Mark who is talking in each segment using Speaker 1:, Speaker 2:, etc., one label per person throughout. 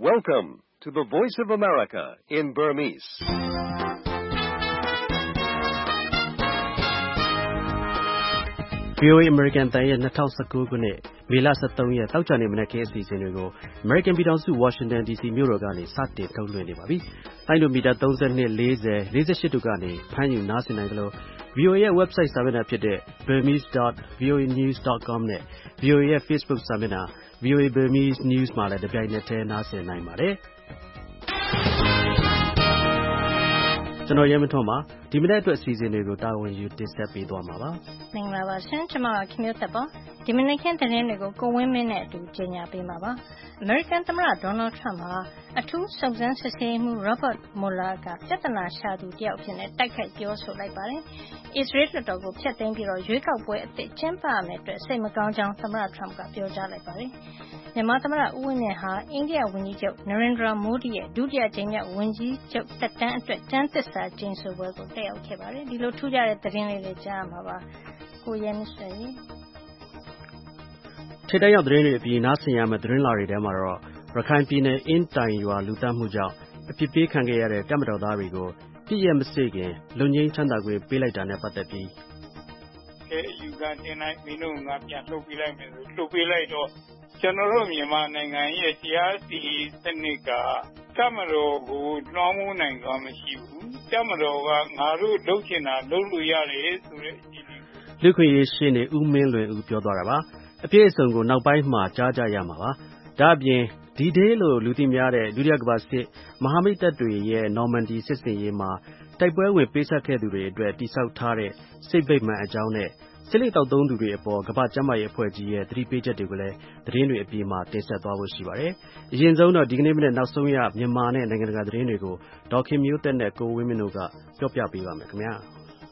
Speaker 1: Welcome to the Voice of America in Burmese.
Speaker 2: ။ VOA American တန်ရဲ့2019 ခုနှစ်မေလ23ရက်တောက်ကြနေမနက်ခင်းအစီအစဉ်တွေကို American ပြည်ထောင်စု Washington DC မြို့တော်ကနေစတင်ထုတ်လွှင့်နေပါပြီ။တိုင်းလိုမီတာ32 40 48တို့ကနေဖမ်းယူနားဆင်နိုင်သလို VOA ရဲ့ website စာမျက်နှာဖြစ်တဲ့ burmese.voanews.com နဲ့ VOA ရဲ့ Facebook စာမျက်နှာ VOA Burmese News မှာလည်းတပြိုင်နက်တည်းနားဆင်နိုင်ပါတယ်။ကျွန်တော်ရဲမထွန်းပါဒီမနေ့အတွက်အစီအစဉ်တွေကိုတာဝန်ယူတင်ဆက်ပေးသွားမှာပါ
Speaker 3: မင်္ဂလာပါရှင်ကျွန်မကခင်မျိုးသက်ပါဒီမနေ့ခင်းသတင်းတွေကိုကိုဝင်းမင်းနဲ့အတူကြေညာပေးမှာပါအမေရိကန်သမ္မတဒေါ်နယ်ထရမ့်ဟာအထူးစုံစမ်းစစ်ဆေးမှု Robert Mueller ကပြဿနာရှာသူတယောက်ဖြစ်နေတိုက်ခိုက်ပြောဆိုလိုက်ပါတယ်အစ္စရေးလွှတ်တော်ကိုဖျက်သိမ်းပြီးတော့ရွေးကောက်ပွဲအသစ်ကျင်းပရမယ့်အတွက်စိတ်မကောင်းကြောင်းသမ္မတထရမ့်ကပြောကြားလိုက်ပါတယ်မြန်မာသမ္မတဦးဝင်းမြင့်ဟာအိန္ဒိယဝန်ကြီးချုပ် Narendra Modi ရဲ့ဒုတိယကြိမ်မြောက်ဝန်ကြီးချုပ်သက်တမ်းအတွက်ကျမ်းသစ္စာကျိန်ဆိုပွဲကိုတက်ရောက်ခဲ့ပါတယ်ဒီလိုထူးခြားတဲ့သတင်းလေးတွေကြားရမှာပါကိုရဲမဆွေ
Speaker 2: ထိတဲ့ရောက်သတင်းတွေအပြင်နားဆင်ရမယ့်သတင်းလာတွေထဲမှာတော့ရခိုင်ပြည်နယ်အင်းတိုင်ရွာလူသတ်မှုကြောင့်အပြစ်ပေးခံခဲ့ရတဲ့တပ်မတော်သားတွေကိုပြည့်ရမစေခင်လွန်ငင်းချမ်းသာခွင့်ပေးလိုက်တာနဲ့ပတ်သက်ပြီး
Speaker 4: ယူကန်တင်လိုက်မင်းတို့ငါပြန်လှုပ်ပေးလိုက်မယ်ဆိုလှုပ်ပေးလိုက်တော့ကျွန်တော်တို့မြန်မာနိုင်ငံရဲ့တရားစီရင်စနစ်ကတပ်မတော်ကိုနှောင်းမိုးနိုင်စွာမရှိဘူးတပ်မတော်ကငါတို့လုပ်ချင်တာလုပ်လို့ရတယ်ဆိုတဲ့အခြေအနေ
Speaker 2: လူခွင့်ရေးရှင်းနေဦးမင်းလွင်ဦးပြောသွားတာပါအပြည့်အစုံကိုနောက်ပိုင်းမှာကြားကြရမှာပါဒါအပြင်ဒီဒေးလို့လူသိများတဲ့ဒုတိယကမ္ဘာစစ်မဟာမိတ်တပ်တွေရဲ့နော်မန်ဒီစစ်စင်ရေးမှာတိုက်ပွဲဝင်ပေးဆက်ခဲ့သူတွေအတွက်တိစောက်ထားတဲ့စိတ်ဗိမာန်အကြောင်းနဲ့စစ်လိတောက်သုံးသူတွေအပေါ်ကမ္ဘာ့ကျန်းမာရေးအဖွဲ့ကြီးရဲ့သတိပေးချက်တွေကိုလည်းသတင်းတွေအပြင်မှာတင်ဆက်သွားဖို့ရှိပါတယ်။အရင်ဆုံးတော့ဒီကနေ့မနေ့နောက်ဆုံးရမြန်မာနဲ့နိုင်ငံတကာသတင်းတွေကိုဒေါက်ခင်မျိုးသက်နဲ့ကိုဝင်းမင်းတို့ကပြောပြပေးပါမယ်ခင်ဗျာ။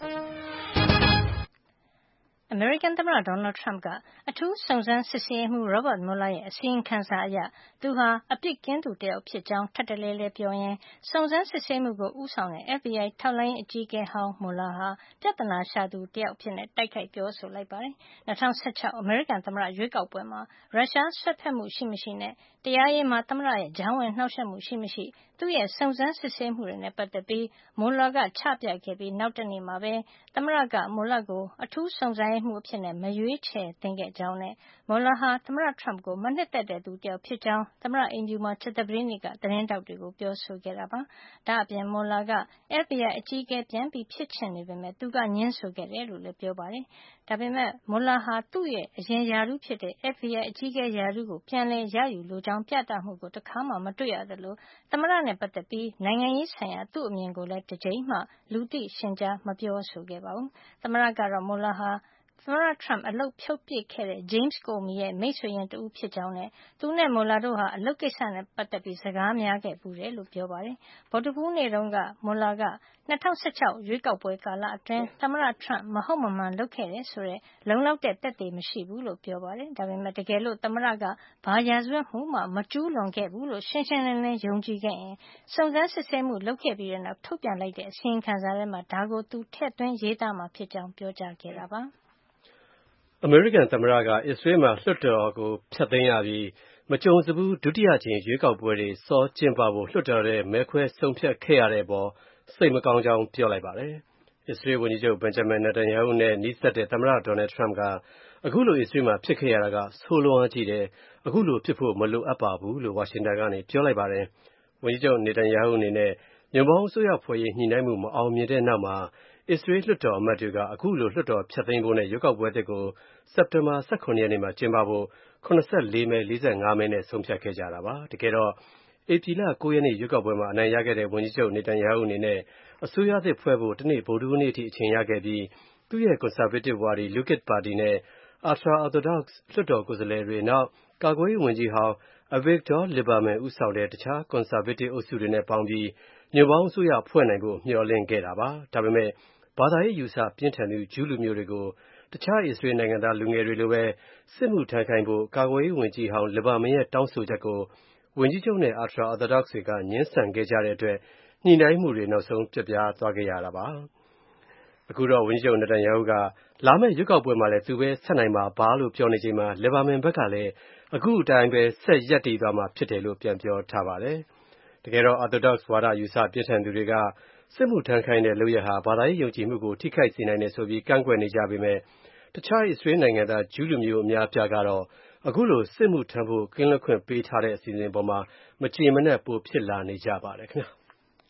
Speaker 3: အမေရိကန်သမ္မတဒေါ်နယ်ထရမ့်ကအထူးစုံစမ်းစစ်ဆေးရေးမှူး Robert Mueller ရဲ့အစီရင်ခံစာအရသူဟာအပြစ်ကင်းသူတယောက်ဖြစ်ကြောင်းထပ်တလဲလဲပြောရင်းစုံစမ်းစစ်ဆေးမှုကိုဦးဆောင်တဲ့ FBI ထောက်လှမ်းရေးအကြီးအကဲဟောင်း Mueller ဟာပြဿနာရှာသူတယောက်ဖြစ်နေတိုက်ခိုက်ပြောဆိုလိုက်ပါတယ်။2016အမေရိကန်သမ္မတရွေးကောက်ပွဲမှာရုရှားဆွတ်ဖက်မှုရှိမရှိနဲ့တရားရေးမှာသမ္မတရဲ့ကြားဝင်နှောက်ယှက်မှုရှိမရှိသူ့ရဲ့စုံစမ်းစစ်ဆေးမှုတွေနဲ့ပတ်သက်ပြီး Mueller ကချပြခဲ့ပြီးနောက်တနေ့မှာပဲသမ္မတက Mueller ကိုအထူးစုံစမ်းရေးမှူးအဖြစ်နဲ့မရွေးချယ်သင့်ခဲ့ကြောင်းနဲ့ Mueller ဟာသမ္မတထရမ့်ကိုမနှစ်သက်တဲ့သူတယောက်ဖြစ်ကြောင်းသမ္မတအိမ်ဖြူမှာကြာသပတေးနေ့ကသတင်းထောက်တွေကိုပြောဆိုခဲ့တာပါ။ဒါ့အပြင် Mueller က FBI အကြီးအကဲပြန်ဖြစ်ချင်နေပေမဲ့သူကငြင်းဆိုခဲ့တယ်လို့လည်းပြောပါတယ်။ဒါပေမဲ့ Mueller ဟာသူ့ရဲ့အရင်ရာထူးဖြစ်တဲ့ FBI အကြီးအကဲရာထူးကိုပြန်လည်ရယူလိုကြောင်းပြသမှုကိုတခါမှမတွေ့ရသလိုသမ္မတနဲ့ပတ်သက်ပြီးနိုင်ငံရေးဆိုင်ရာသူ့အမြင်ကိုလည်းတစ်ကြိမ်မှလူသိရှင်ကြားမပြောဆိုခဲ့ပါဘူး။သမ္မတကတော့ Mueller ဟာသမ္မတထရမ့်အလုပ်ဖြုတ်ပစ်ခဲ့တဲ့ James Comey ရဲ့မိတ်ဆွေရင်းတဦးဖြစ်ကြောင်းနဲ့သူနဲ့ Mueller တို့ဟာအလုပ်ကိစ္စနဲ့ပတ်သက်ပြီးစကားများခဲ့ဘူးတယ်လို့ပြောပါတယ်။ဗုဒ္ဓဟူးနေ့တုန်းက Mueller က2016ရွေးကောက်ပွဲကာလအတွင်းသမ္မတထရမ့်မဟုတ်မမှန်လုပ်ခဲ့တယ်ဆိုတဲ့လုံလောက်တဲ့သက်သေမရှိဘူးလို့ပြောပါတယ်။ဒါပေမဲ့တကယ်လို့သမ္မတကဘာရာဇဝတ်မှုမှမကျူးလွန်ခဲ့ဘူးလို့ရှင်းရှင်းလင်းလင်းယုံကြည်ခဲ့ရင်စုံစမ်းစစ်ဆေးမှုလုပ်ခဲ့ပြီးတဲ့နောက်ထုတ်ပြန်လိုက်တဲ့အစီရင်ခံစာထဲမှာဒါကိုသူထည့်သွင်းရေးသားမှာဖြစ်ကြောင်းပြောကြားခဲ့တာပါ။
Speaker 1: အမေရိကန်သမ္မတကအစ္စရေးမှာလွှတ်တော်ကိုဖျက်သိမ်းရပြီးမကြုံစဘူးဒုတိယကြိမ်ရွေးကောက်ပွဲတွေစောကျင်းပဖို့လွှတ်တော်ရဲ့မဲခွဲဆုံးဖြတ်ခဲ့ရတဲ့အပေါ်စိတ်မကောင်းကြောင်းပြောလိုက်ပါတယ်။အစ္စရေးဝန်ကြီးချုပ် Benjamin Netanyahu နဲ့နီးစပ်တဲ့သမ္မတ Donald Trump ကအခုလိုအစ္စရေးမှာဖြစ်ခဲ့ရတာကဆိုးလွန်းအားကြီးတယ်။အခုလိုဖြစ်ဖို့မလိုအပ်ပါဘူးလို့ဝါရှင်တန်ကနေပြောလိုက်ပါတယ်။ဝန်ကြီးချုပ် Netanyahu အနေနဲ့ညွန့်ပေါင်းအစိုးရဖွဲ့ရေးညှိနှိုင်းမှုမအောင်မြင်တဲ့နောက်မှာအစ္စရေးလွှတ်တော်အမတ်တွေကအခုလိုလွှတ်တော်ဖျက်သိမ်းဖို့နဲ့ရွေးကောက်ပွဲအသစ်ကိုစက်တင်ဘာ18ရက်နေ့မှာကျင်းပဖို့84မဲ45မဲနဲ့ဆုံးဖြတ်ခဲ့ကြတာပါ။တကယ်တော့ဧပြီလ9ရက်နေ့ရွေးကောက်ပွဲမှာအနိုင်ရခဲ့တဲ့ဝန်ကြီးချုပ် Netanyahu အနေနဲ့အစိုးရသစ်ဖွဲ့ဖို့တနေ့ဗုဒ္ဓဟူးနေ့အထိအချိန်ရခဲ့ပြီးသူ့ရဲ့ Conservative ဝါဒီ Likud ပါတီနဲ့ Ultra Orthodox လွှတ်တော်ကိုယ်စားလှယ်တွေနောက်ကာကွယ်ရေးဝန်ကြီးဟောင်း Avigdor Lieberman ဦးဆောင်တဲ့တခြား Conservative အုပ်စုတွေနဲ့ပေါင်းပြီးညွန့်ပေါင်းအစိုးရဖွဲ့နိုင်ဖို့မျှော်လင့်ခဲ့တာပါ။ဒါပေမဲ့ဘာသာရေးအယူအဆပြင်းထန်သူဂျူးလူမျိုးတွေကိုတခြားအစ္စရေးနိုင်ငံသားလူငယ်တွေလိုပဲစစ်မှုထမ်းခိုင်းဖို့ကာကွယ်ရေးဝန်ကြီးဟောင်း Lieberman ရဲ့တောင်းဆိုချက်ကိုဝန်ကြီးချုပ်နဲ့ Ultra Orthodox တွေကငြင်းဆန်ခဲ့ကြတဲ့အတွက်ညှိနှိုင်းမှုတွေနောက်ဆုံးပျက်ပြားသွားခဲ့ရတာပါ။အခုတော့ဝန်ကြီးချုပ် Netanyahu ကလာမယ့်ရွေးကောက်ပွဲမှာလည်းသူပဲဆက်နိုင်မှာပါလို့ပြောနေချိန်မှာ Lieberman ဘက်ကလည်းအခုအတိုင်းပဲဆက်ရပ်တည်သွားမှာဖြစ်တယ်လို့ပြန်ပြောထားပါတယ်။ တကယ်တော့ Orthodox ဝါဒယူဆပြင်းထန်သူတွေကစစ်မှုထမ်းခိုင်းတဲ့လုပ်ရပ်ဟာဘာသာရေးယုံကြည်မှုကိုထိခိုက်စေနိုင်တယ်ဆိုပြီးကန့်ကွက်နေကြပေမဲ့တခြားအစ္စရေးနိုင်ငံသားဂျူးလူမျိုးအများအပြားကတော့အခုလိုစစ်မှုထမ်းဖို့ကင်းလွတ်ခွင့်ပေးထားတဲ့အစီအစဉ်ပေါ်မှာမကျေမနပ်ပိုဖြစ်လာနေကြပါတယ်ခင်ဗျာ
Speaker 3: ။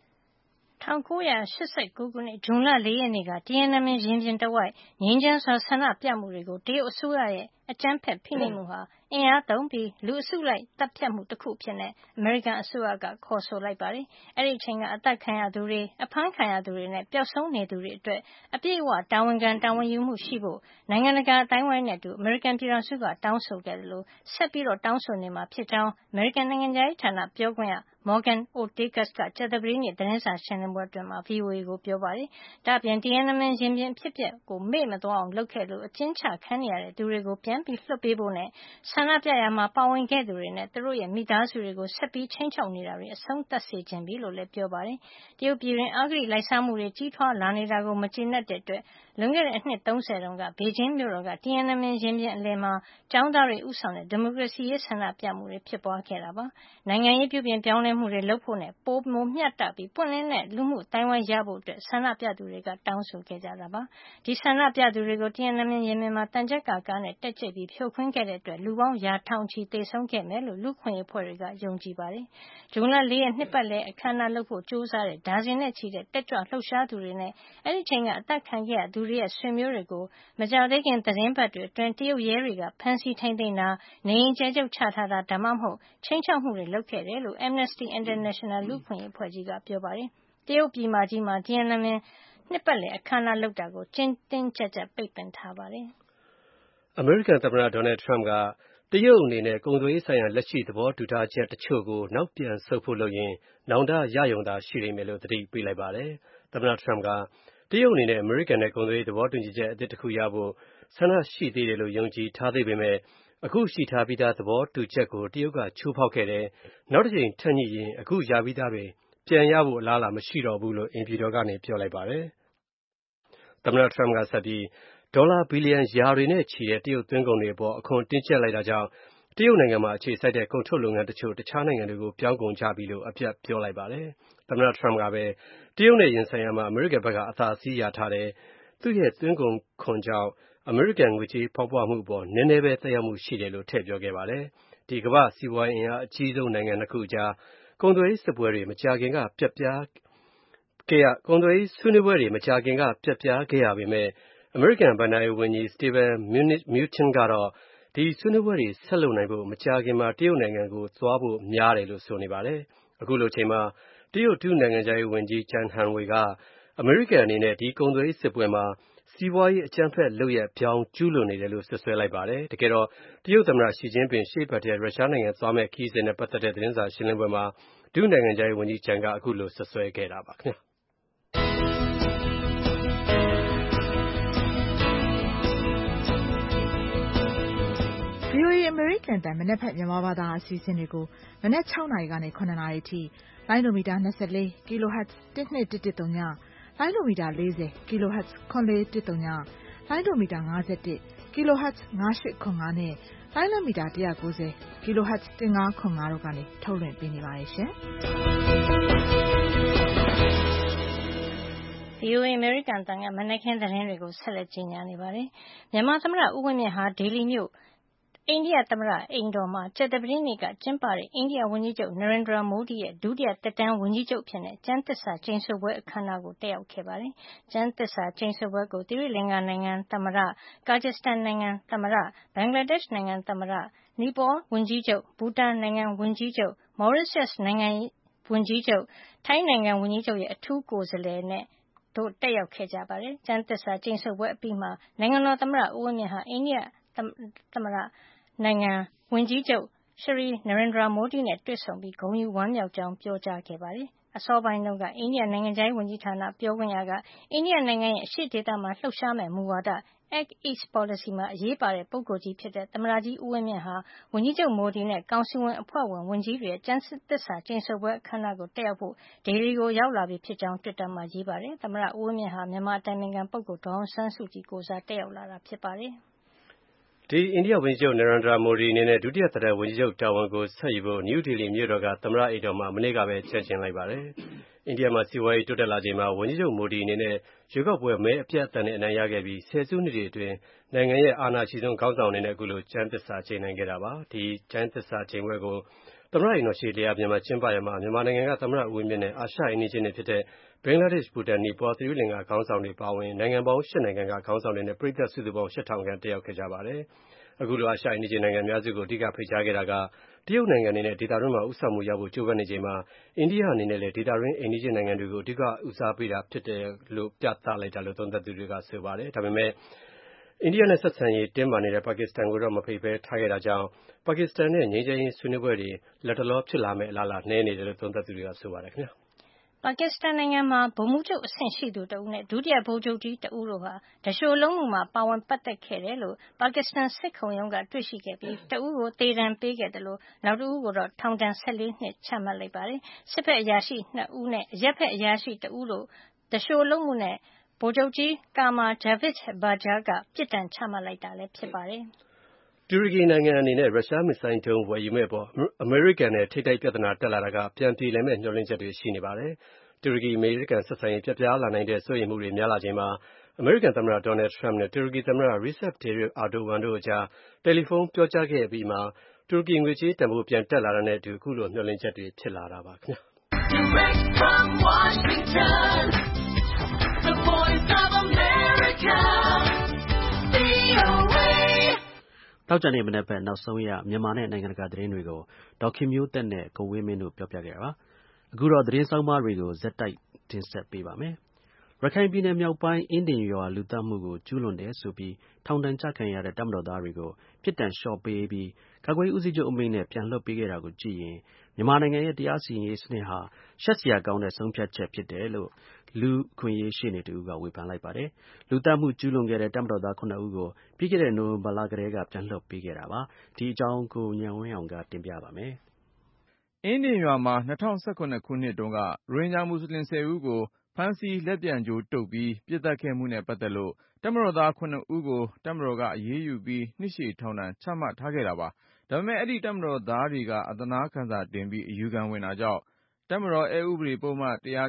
Speaker 3: 1989 ခုနှစ်ဇွန်လ 4 ရက်နေ့က Tiananmen ရင်ပြင်တဝိုက်ငြိမ်းချမ်းစွာဆန္ဒပြမှုတွေကိုတရုတ်အစိုးရရဲ့အကြမ်းဖက်ဖိနှိပ်မှုဟာအင်အားသုံးပြီးလူအစုလိုက်သတ်ဖြတ်မှုတခုအဖြစ်အမေရိကန်အစိုးရကခေါ်ဆိုလိုက်ပါတယ်။အဲဒီအချိန်ကအသတ်ခံရသူတွေအဖမ်းခံရသူတွေနဲ့ပျောက်ဆုံးနေသူတွေအတွက်အပြည့်အဝတာဝန်ခံတာဝန်ယူမှုရှိဖို့နိုင်ငံတကာအသိုင်းအဝိုင်းနဲ့အတူအမေရိကန်ပြည်ထောင်စုကတောင်းဆိုခဲ့တယ်လို့ဆက်ပြီးတောင်းဆိုနေမှာဖြစ်ကြောင်းအမေရိကန်နိုင်ငံခြားရေးဌာနပြောခွင့်ရMorgan Ortagus ကကြာသပတေးနေ့သတင်းစာရှင်းလင်းပွဲအတွင်းVOA ကိုပြောပါတယ်။ဒါ့အပြင် Tiananmen ရင်ပြင်အဖြစ်အပျက်ကိုမေ့မသွားအောင်လုပ်ခဲ့လို့အကျဉ်းချခံနေရတဲ့သူတွေကိုပြန်ပြီးလွှတ်ပေးဖို့နဲ့ဆန္ဒပြရာမှာပါဝင်ခဲ့သူတွေနဲ့သူတို့ရဲ့မိသားစုတွေကိုဆက်ပြီးခြိမ်းခြောက်နေတာတွေအဆုံးသတ်စေချင်ပြီလို့လည်းပြောပါတယ်။တရုတ်ပြည်တွင်းအဂတိလိုက်စားမှုတွေကြီးထွားလာနေတာကိုမကျေနပ်တဲ့အတွက်လွန်ခဲ့တဲ့အနှစ်30တုန်းကဘေကျင်းမြို့တော်က Tiananmen ရင်ပြင်အလယ်မှာကျောင်းသားတွေဦးဆောင်တဲ့ဒီမိုကရေစီရေးဆန္ဒပြမှုတွေဖြစ်ပွားခဲ့တာပါ။နိုင်ငံရေးပြုပြင်ပြောင်းလဲမှုတွေလုပ်ဖို့နဲ့ပိုမိုမျှတပြီးပွင့်လင်းတဲ့လူမှုအသိုင်းအဝိုင်းရဖို့အတွက်ဆန္ဒပြသူတွေကတောင်းဆိုခဲ့ကြတာပါ။ဒီဆန္ဒပြသူတွေကို Tiananmen ရင်ပြင်မှာသံချပ်ကာကားနဲ့တက်ကြိတ်ပြီးဖြိုခွင်းခဲ့တဲ့အတွက်လူပေါင်းရာထောင်ချီသေဆုံးခဲ့မယ်လို့လူ့အခွင့်အရေးအဖွဲ့တွေကယုံကြည်ပါတယ်။ဇွန်လ 4 ရက်နှစ်ပတ်လည်အခမ်းအနားလုပ်ဖို့ကြိုးစားတဲ့ဒါဇင်နဲ့ချီတဲ့တက်ကြွလှုပ်ရှားသူတွေနဲ့အဲဒီအချိန်ကအသတ်ခံခဲ့ရသူတွေရဲ့ဆွေမျိုးတွေကိုမကြာသေးခင်သတင်းပတ်တွေအတွင်းတရုတ်ရဲတွေကဖမ်းဆီးထိန်းသိမ်းတာနေအိမ်ကျယ်ချုပ်ချထားတာဒါမှမဟုတ်ခြိမ်းခြောက်မှုတွေလုပ်ခဲ့တယ်လို့ Amnesty International လူ့အခွင့်အရေးအဖွဲ့ကြီးကပြောပါတယ်။တရုတ်ပြည်မကြီးမှာ Tiananmen နှစ်ပတ်လည်အခမ်းအနားလုပ်တာကိုတင်းတင်းကျပ်ကျပ်ပိတ်ပင်ထားပါတယ်
Speaker 1: ။အမေရိကန်သမ္မတ Donald Trump ကတရုတ်အနေနဲ့ကုန်သွယ်ရေးဆိုင်ရာလက်ရှိသဘောတူထားချက်တချို့ကိုနောက်ပြန်ဆုတ်ဖို့လုပ်ရင်နောင်တရရုံသာရှိလိမ့်မယ်လို့သတိပေးလိုက်ပါတယ်။သမ္မတ Trump ကတရုတ်အနေနဲ့အမေရိကန်နဲ့ကုန်သွယ်ရေးသဘောတူညီချက်အသစ်တစ်ခုရဖို့ဆန္ဒရှိသေးတယ်လို့ယုံကြည်ထားသေးပေမဲ့အခုရှိထားပြီးသားသဘောတူချက်ကိုတရုတ်ကချိုးဖောက်ခဲ့တယ်။နောက်တစ်ကြိမ်ထပ်ညှိရင်အခုရပြီးသားတွေပြန်ရဖို့အလားအလာမရှိတော့ဘူးလို့အိမ်ဖြူတော်ကနေပြောလိုက်ပါတယ်။သမ္မတ Trump ကဆက်ပြီးဒေါ်လာဘီလီယံရာတွေနဲ့ချီတဲ့တရုတ်သွင်းကုန်တွေအပေါ်အခွန်တင်းကျပ်လိုက်တာကြောင့်တရုတ်နိုင်ငံမှာအခြေစိုက်တဲ့ကုန်ထုတ်လုပ်ငန်းတချို့တခြားနိုင်ငံတွေကိုပြောင်းကုန်ကြပြီလို့အပြတ်ပြောလိုက်ပါတယ်။သမ္မတ Trump ကပဲတရုတ်နဲ့ရင်ဆိုင်ရာမှာအမေရိကန်ဘက်ကအသာစီးရထားတယ်။သူ့ရဲ့သွင်းကုန်ခွန်ကြောင့်အမေရိကန်ငွေကြေးဖောင်းပွမှုအပေါ်နည်းနည်းပဲသက်ရောက်မှုရှိတယ်လို့ထည့်ပြောခဲ့ပါတယ်။ဒီကမ္ဘာစီးပွားရေးအင်အားအကြီးဆုံးနိုင်ငံနှစ်ခုအကြားကုန်သွယ်ရေးစစ်ပွဲတွေမကြာခင်ကပြတ်ပြားကုန်သွယ်ရေးဆွေးနွေးပွဲတွေမကြာခင်ကပြတ်ပြားခဲ့ရပေမဲ့အမေရိကန်ဘဏ္ဍာရေးဝန်ကြီး Steven Mnuchin ကတော့ဒီဆွေးနွေးပွဲတွေဆက်လုပ်နိုင်ဖို့မကြာခင်မှာတရုတ်နိုင်ငံကိုသွားဖို့များတယ်လို့ဆိုနေပါတယ်။အခုလိုအချိန်မှာတရုတ်ဒုနိုင်ငံခြားရေးဝန်ကြီး Zhang Hanwei ကအမေရိကန်အနေနဲ့ဒီကုန်သွယ်ရေးစစ်ပွဲမှာစီးပွားရေးအကြမ်းဖက်လုပ်ရပ်ပြောင်းကျူးလွန်နေတယ်လို့ဆွဆွဲလိုက်ပါတယ်။တကယ်တော့တရုတ်သမ္မတရှီကျင်းပင်ရှေ့ပတ်ထဲရုရှားနိုင်ငံသွားမယ့်ခရီးစဉ်နဲ့ပတ်သက်တဲ့သတင်းစာရှင်းလင်းပွဲမှာဒုနိုင်ငံခြားရေးဝန်ကြီး Zhang ကအခုလိုဆွဆွဲခဲ့တာပါခင်ဗျာ။
Speaker 5: VOA အမေရိကန်အသံမနက်ဖြန်မြန်မာဘာသာအစီအစဉ်တွေကိုမနက်6နာရီကနေ9နာရီအထိလိုင်းဒိုမီတာ24 kHz 1213ညလိုင်းဒိုမီတာ40 kHz 9410ညလိုင်းဒိုမီတာ51 kHz 9805နဲ့လိုင်းလမီတာ190 kHz 1505တို့ကနေထုတ်လွှင့်ပေးနေပါတယ်ရှင်။
Speaker 3: VOA အမေရိကန်အသံကမနက်ခင်းသတင်းတွေကိုဆက်လက်ကြီးညာနေပါတယ်။မြန်မာသမ္မတဦးဝင်းမြင့်ဟာဒေလီမြို့အိန္ဒိယသမ္မတအိမ်တော်မှာကြာသပတေးနေ့ကကျင်းပတဲ့အိန္ဒိယဝန်ကြီးချုပ် Narendra Modi ရဲ့ဒုတိယသက်တမ်းဝန်ကြီးချုပ်အဖြစ်ကျမ်းသစ္စာကျိန်ဆိုပွဲအခမ်းအနားကိုတက်ရောက်ခဲ့ပါတယ်။ကျမ်းသစ္စာကျိန်ဆိုပွဲကိုသီရိလင်္ကာနိုင်ငံသမ္မတ၊ကာဂျစ်စတန်နိုင်ငံသမ္မတ၊ဘင်္ဂလားဒေ့ရှ်နိုင်ငံသမ္မတ၊နီပေါဝန်ကြီးချုပ်၊ဘူတန်နိုင်ငံဝန်ကြီးချုပ်၊မော်ရီရှပ်နိုင်ငံဝန်ကြီးချုပ်၊ထိုင်းနိုင်ငံဝန်ကြီးချုပ်ရဲ့အထူးကိုယ်စားလှယ်တို့တက်ရောက်ခဲ့ကြပါတယ်။ကျမ်းသစ္စာကျိန်ဆိုပွဲအပြီးမှာနိုင်ငံတော်သမ္မတဦးဝင်းမြင့်ဟာအိန္ဒိယသမ္မတနိုင်ငံဝန်ကြီးချုပ် Shri Narendra Modi နဲ့တွေ့ဆုံပြီးဂုဏ်ယူဝမ်းမြောက်ကြောင်းပြောကြားခဲ့ပါတယ်။အစောပိုင်းတုန်းကအိန္ဒိယနိုင်ငံခြားရေးဝန်ကြီးဌာနပြောခွင့်ရကအိန္ဒိယနိုင်ငံရဲ့အရှေ့ဒေသမှာလှုပ်ရှားမဲ့မူဝါဒ Act East Policy မှာအရေးပါတဲ့ပုဂ္ဂိုလ်ကြီးဖြစ်တဲ့သမ္မတကြီးဦးဝင်းမြင့်ဟာဝန်ကြီးချုပ်မိုဒီနဲ့ကောင်စီဝင်အဖွဲ့ဝင်ဝန်ကြီးတွေရဲ့ကျမ်းသစ္စာကျိန်ဆိုပွဲအခမ်းအနားကိုတက်ရောက်ဖို့ဒေလီကိုရောက်လာပြီဖြစ်ကြောင်းတွစ်တာမှာရေးပါတယ်။သမ္မတဦးဝင်းမြင့်ဟာမြန်မာအတိုင်ပင်ခံပုဂ္ဂိုလ်ဒေါ်အောင်ဆန်းစုကြည်ကိုယ်စားတက်ရောက်လာတာဖြစ်ပါတယ်။
Speaker 1: အိန္ဒိယဝန်ကြီးချုပ်နရန်ဒရာမိုဒီအနေနဲ့ဒုတိယသက်တမ်းဝန်ကြီးချုပ်တာဝန်ကိုဆက်ယူဖို့နယူးဒေလီမြို့တော်ကသမ္မတအိမ်တော်မှာမနေ့ကပဲကြံ့ကျင်လိုက်ပါတယ်။အိန္ဒိယမှာစီးပွားရေးတိုးတက်လာချိန်မှာဝန်ကြီးချုပ်မိုဒီအနေနဲ့ရွေးကောက်ပွဲမဲအပြတ်အသတ်နဲ့အနိုင်ရခဲ့ပြီးဆယ်စုနှစ်တွေအတွင်းနိုင်ငံရဲ့အာဏာရှိဆုံးခေါင်းဆောင်အနေနဲ့အခုလိုကျမ်းသစ္စာကျိန်နိုင်ခဲ့တာပါ။ဒီကျမ်းသစ္စာကျိန်ပွဲကိုသမ္မတအိမ်တော်ရှေ့လျာပြင်မှာကျင်းပရမှာမြန်မာနိုင်ငံကသမ္မတဦးဝင်းမြင့်နဲ့အာရှအိမ်နီးချင်းတွေဖြစ်တဲ့ဘင်္ဂလားဒေ့ရှ်၊ဘူတန်၊နီပေါ၊သီရိလင်္ကာခေါင်းဆောင်တွေပါဝင်နိုင်ငံပေါင်း8နိုင်ငံကခေါင်းဆောင်တွေနဲ့ပရိသတ်စုစုပေါင်း 8000 ခန့်တက်ရောက်ခဲ့ကြပါတယ်။အခုလိုအာရှအိမ်နီးချင်းနိုင်ငံများစုကိုအဓိကဖိတ်ကြားခဲ့တာကတရုတ်နိုင်ငံအနေနဲ့ဒေသတွင်းမှာဦးဆောင်မှုရဖို့ကြိုးပမ်းနေချိန်မှာအိန္ဒိယအနေနဲ့လည်းဒေသတွင်းအိမ်နီးချင်းနိုင်ငံတွေကိုအဓိကဦးစားပေးတာဖြစ်တယ်လို့ပြသလိုက်တာလို့သုံးသပ်သူတွေကဆိုပါတယ်။ဒါပေမဲ့အိန္ဒိယနဲ့ဆက်ဆံရေးတင်းမာနေတဲ့ပါကစ္စတန်ကိုတော့မဖိတ်ဘဲထားခဲ့တာကြောင့်ပါကစ္စတန်နဲ့ငြိမ်းချမ်းရေးဆွေးနွေးပွဲတွေလက်တလောဖြစ်လာမယ့်အလားအလာနည်းနေတယ်လို့သုံးသပ်သူတွေကဆိုပါတယ်ခင်ဗျာ။
Speaker 3: ပါကစ္စတန်နိုင်ငံမှာဗိုလ်မှူးချုပ်အဆင့်ရှိသူတဦးနဲ့ဒုတိယဗိုလ်ချုပ်ကြီးတဦးတို့ဟာတရှို့လုံးမှုမှာပါဝင်ပတ်သက်ခဲ့တယ်လို့ပါကစ္စတန်စစ်ခုံရုံးကတွေ့ရှိခဲ့ပြီးတဦးကိုသေဒဏ်ပေးခဲ့တယ်လို့နောက်တဦးကိုတော့ထောင်ဒဏ်14နှစ်ချမှတ်လိုက်ပါတယ်။စစ်ဘက်အရာရှိ2ဦးနဲ့အရပ်ဘက်အရာရှိတဦးတို့တရှို့လုံးမှုနဲ့ဗိုလ်ချုပ်ကြီး Qamar Javed Bajwa ကပြစ်ဒဏ်ချမှတ်လိုက်တာလည်းဖြစ်ပါတယ်။
Speaker 1: တူရကီနိုင်ငံအနေနဲ့ရုရှားမစ်ဆိုင်းဒုံးဝယ်ယူမယ့်အပေါ်အမေရိကန်နဲ့ထိပ်တိုက်ပြဿနာတက်လာတာကပြန်ပြေလည်မယ့်မျှော်လင့်ချက်တွေရှိနေပါတယ်။တူရကီအမေရိကန်ဆက်ဆံရေးပျက်ပြားလာနိုင်တဲ့စိုးရိမ်မှုတွေများလာချိန်မှာအမေရိကန်သမ္မတဒေါ်နယ်ထရမ့်နဲ့တူရကီသမ္မတ Recep Tayyip Erdogan တို့အကြားတယ်လီဖုန်းပြောကြားခဲ့အပြီးမှာတူရကီငွေကြေးတန်ဖိုးပြန်တက်လာတာနဲ့အတူအခုလိုမျှော်လင့်ချက်တွေဖြစ်လာတာပါခင်ဗျာ။ Direct from Washington, the voice of America,
Speaker 2: VOAတောက်ကြနေမနေ့ပဲနောက်ဆုံးရမြန်မာနဲ့နိုင်ငံတကာသတင်းတွေကိုဒေါက်ခင်မျိုးသက်နဲ့ကိုဝင်းမင်းတို့ပြောပြခဲ့တာပါ။အခုတော့သတင်းဆောင်မတွေကိုဇက်တိုက်တင်ဆက်ပေးပါမယ်။ရခိုင်ပြည်နယ်မြောက်ပိုင်းအင်းဒင်ရွာလူသတ်မှုကိုကျူးလွန်တယ်ဆိုပြီးထောင်ဒဏ်ချခံရတဲ့တပ်မတော်သားတွေကိုပြစ်ဒဏ်လျှော့ပေးပြီးကာကွယ်ရေးဦးစီးချုပ်အမိန့်နဲ့ပြန်လွှတ်ပေးခဲ့တာကိုကြည့်ရင်မြန်မာနိုင်ငံရဲ့တရားစီရင်ရေးစနစ်ဟာရှက်စရာကောင်းတဲ့ဆုံးဖြတ်ချက်ဖြစ်တယ်လို့လူ့အခွင့်အရေးရှေ့နေတဦးကဝေဖန်လိုက်ပါတယ်။လူသတ်မှုကျူးလွန်ခဲ့တဲ့တပ်မတော်သား9ဦးကိုပြီးခဲ့တဲ့နိုဝင်ဘာလကတည်းကပြန်လွှတ်ပေးခဲ့တာပါ။ဒီအကြောင်းကိုဉာဏ်ဝင်းအောင်ကတင်ပြပါမယ်
Speaker 6: ။အင်းဒင်ရွာမှာ2018ခုနှစ်တုန်းကရိုဟင်ဂျာမွတ်စလင်10ဦးကိုဖမ်းဆီးလက်ပြန်ကြိုးတုပ်ပြီးပြစ်သတ်ခဲ့မှုနဲ့ပတ်သက်လို့တပ်မတော်သား9ဦးကိုတပ်မတော်ကအရေးယူပြီးနှစ်ရှည်ထောင်ဒဏ်ချမှတ်ထားခဲ့တာပါ။ဒါပေမဲ့အဲ့ဒီတပ်မတော်သားတွေကအသနားခံစာတင်ပြီးအယူခံဝင်တာကြောင့်တပ်မတော်အက်ဥပဒေပုဒ်မ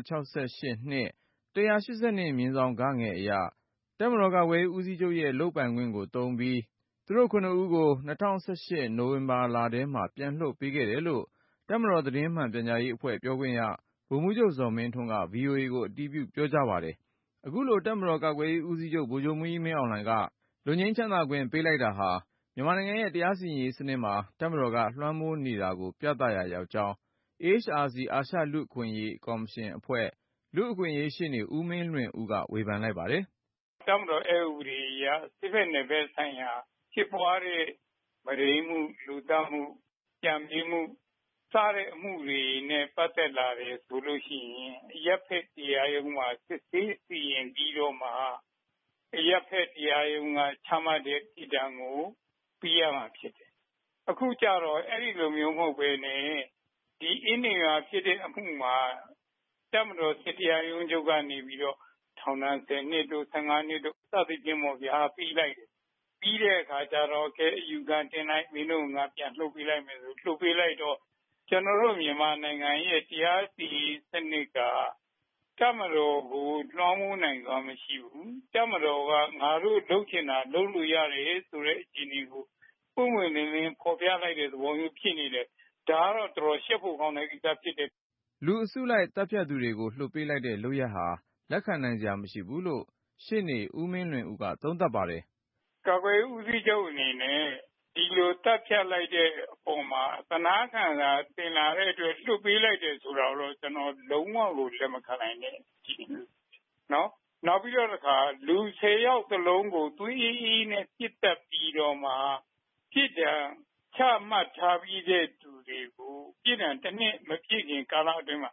Speaker 6: 168နှစ်182/ဂငယ်အရတပ်မတော်ကာကွယ်ရေးဦးစီးချုပ်ရဲ့လုပ်ပိုင်ခွင့်ကိုသုံးပြီးသူတို့9ဦးကို2018နိုဝင်ဘာလထဲမှာပြန်လွှတ်ပေးခဲ့တယ်လို့တပ်မတော်သတင်းမှန်ပြန်ကြားရေးအဖွဲ့ပြောခွင့်ရဗိုလ်မှူးချုပ်ဇော်မင်းထွန်းက VOA ကိုအတည်ပြုပြောကြားပါတယ်။အခုလိုတပ်မတော်ကာကွယ်ရေးဦးစီးချုပ်ဗိုလ်ချုပ်မှူးကြီးမင်းအောင်လှိုင်ကလွတ်ငြိမ်းချမ်းသာခွင့်ပေးလိုက်တာဟာမြန်မာနိုင်ငံရဲ့တရားစီရင်ရေးစနစ်မှာတပ်မတော်ကလွှမ်းမိုးနေတာကိုပြသရာရောက်ကြောင်း AHRC အာရှလူ့အခွင့်အရေးကော်မရှင်အဖွဲ့လူ့အခွင့်အရေးရှေ့နေဦးမင်းလွင်ဦးကဝေဖန်လိုက်ပါတယ်
Speaker 4: ။တပ်မတော်အက်ဥပဒေအရစစ်ဘက်နယ်ဘက်ဆိုင်ရာဖြစ်ပွားတဲ့မဒိမ်းမှုလူသတ်မှုကြံပြင်းမှုစတဲ့အမှုတွေနဲ့ပတ်သက်လာတယ်ဆိုလို့ရှိရင်အရပ်ဖက်တရားရုံးမှာစစ်ဆေးစီရင်ပြီးတော့မှအရပ်ဖက်တရားရုံးကချမှတ်တဲ့ပြည်ဒဏ်ကိုပြီးရမှာဖြစ်တယ်။အခုကြတော့အဲ့ဒီလိုမျိုးမဟုတ်ပဲနဲ့ဒီအင်းနေရာဖြစ်တဲ့အမှုမှာတပ်မတော်စစ်တရားရုံးချုပ်ကနေပြီးတော့ထောင်ဒဏ်10နှစ်တို့15နှစ်တို့စသဖြင့်ပေါ့ဗျာပြီးလိုက်တယ်။ပြီးတဲ့အခါကျတော့ကဲအယူခံတင်လိုက်မင်းတို့ငါပြန်လှုပ်ပေးလိုက်မယ်ဆိုလှုပ်ပေးလိုက်တော့ကျွန်တော်တို့မြန်မာနိုင်ငံရဲ့တရားစီရင်စနစ်ကတပ်မတော်ကိုလွှမ်းမိုးနိုင်စွာမရှိဘူး။တပ်မတော်ကငါတို့လုပ်ချင်တာလုပ်လို့ရတယ်ဆိုတဲ့အခြေအနေကိုပုံမှန်လင်းဖော်ပြလိုက်တဲ့သဘောမျိုးဖြစ်နေတယ်။ဒါကတော့တော်တော်ရှက်ဖို့ကောင်းတဲ့ကိစ္စဖြစ်တယ်
Speaker 6: ။လူအစုလိုက်တပ်ဖြတ်သူတွေကိုလှုပ်ပေးလိုက်တဲ့လုပ်ရက်ဟာလက်ခံနိုင်စရာမရှိဘူးလို့ရှေ့နေဦးမင်းလွင်ဦးကသုံးသပ်ပါတယ်
Speaker 4: ။ကာကွယ်ဦးစီးချုပ်အနေနဲ့ဒီလိုတပ်ဖြတ်လိုက်တဲ့အပေါ်မှာသနာခံစာတင်လာတဲ့အတွက်လွှတ်ပေးလိုက်တယ်ဆိုတာတော့ကျွန်တော်လုံးဝကိုလက်မခံနိုင်နဲ့နော်နောက်ပြီးတော့တစ်ခါလူ10ယောက်စလုံးကိုသွေးအေးနဲ့ပြစ်တက်ပြီးတော့မှပြစ်ဒဏ်ချမှတ်ထားပြီးတဲ့သူတွေကိုပြစ်ဒဏ်တစ်နှစ်မပြည့်ခင်ကာလအတွင်းမှာ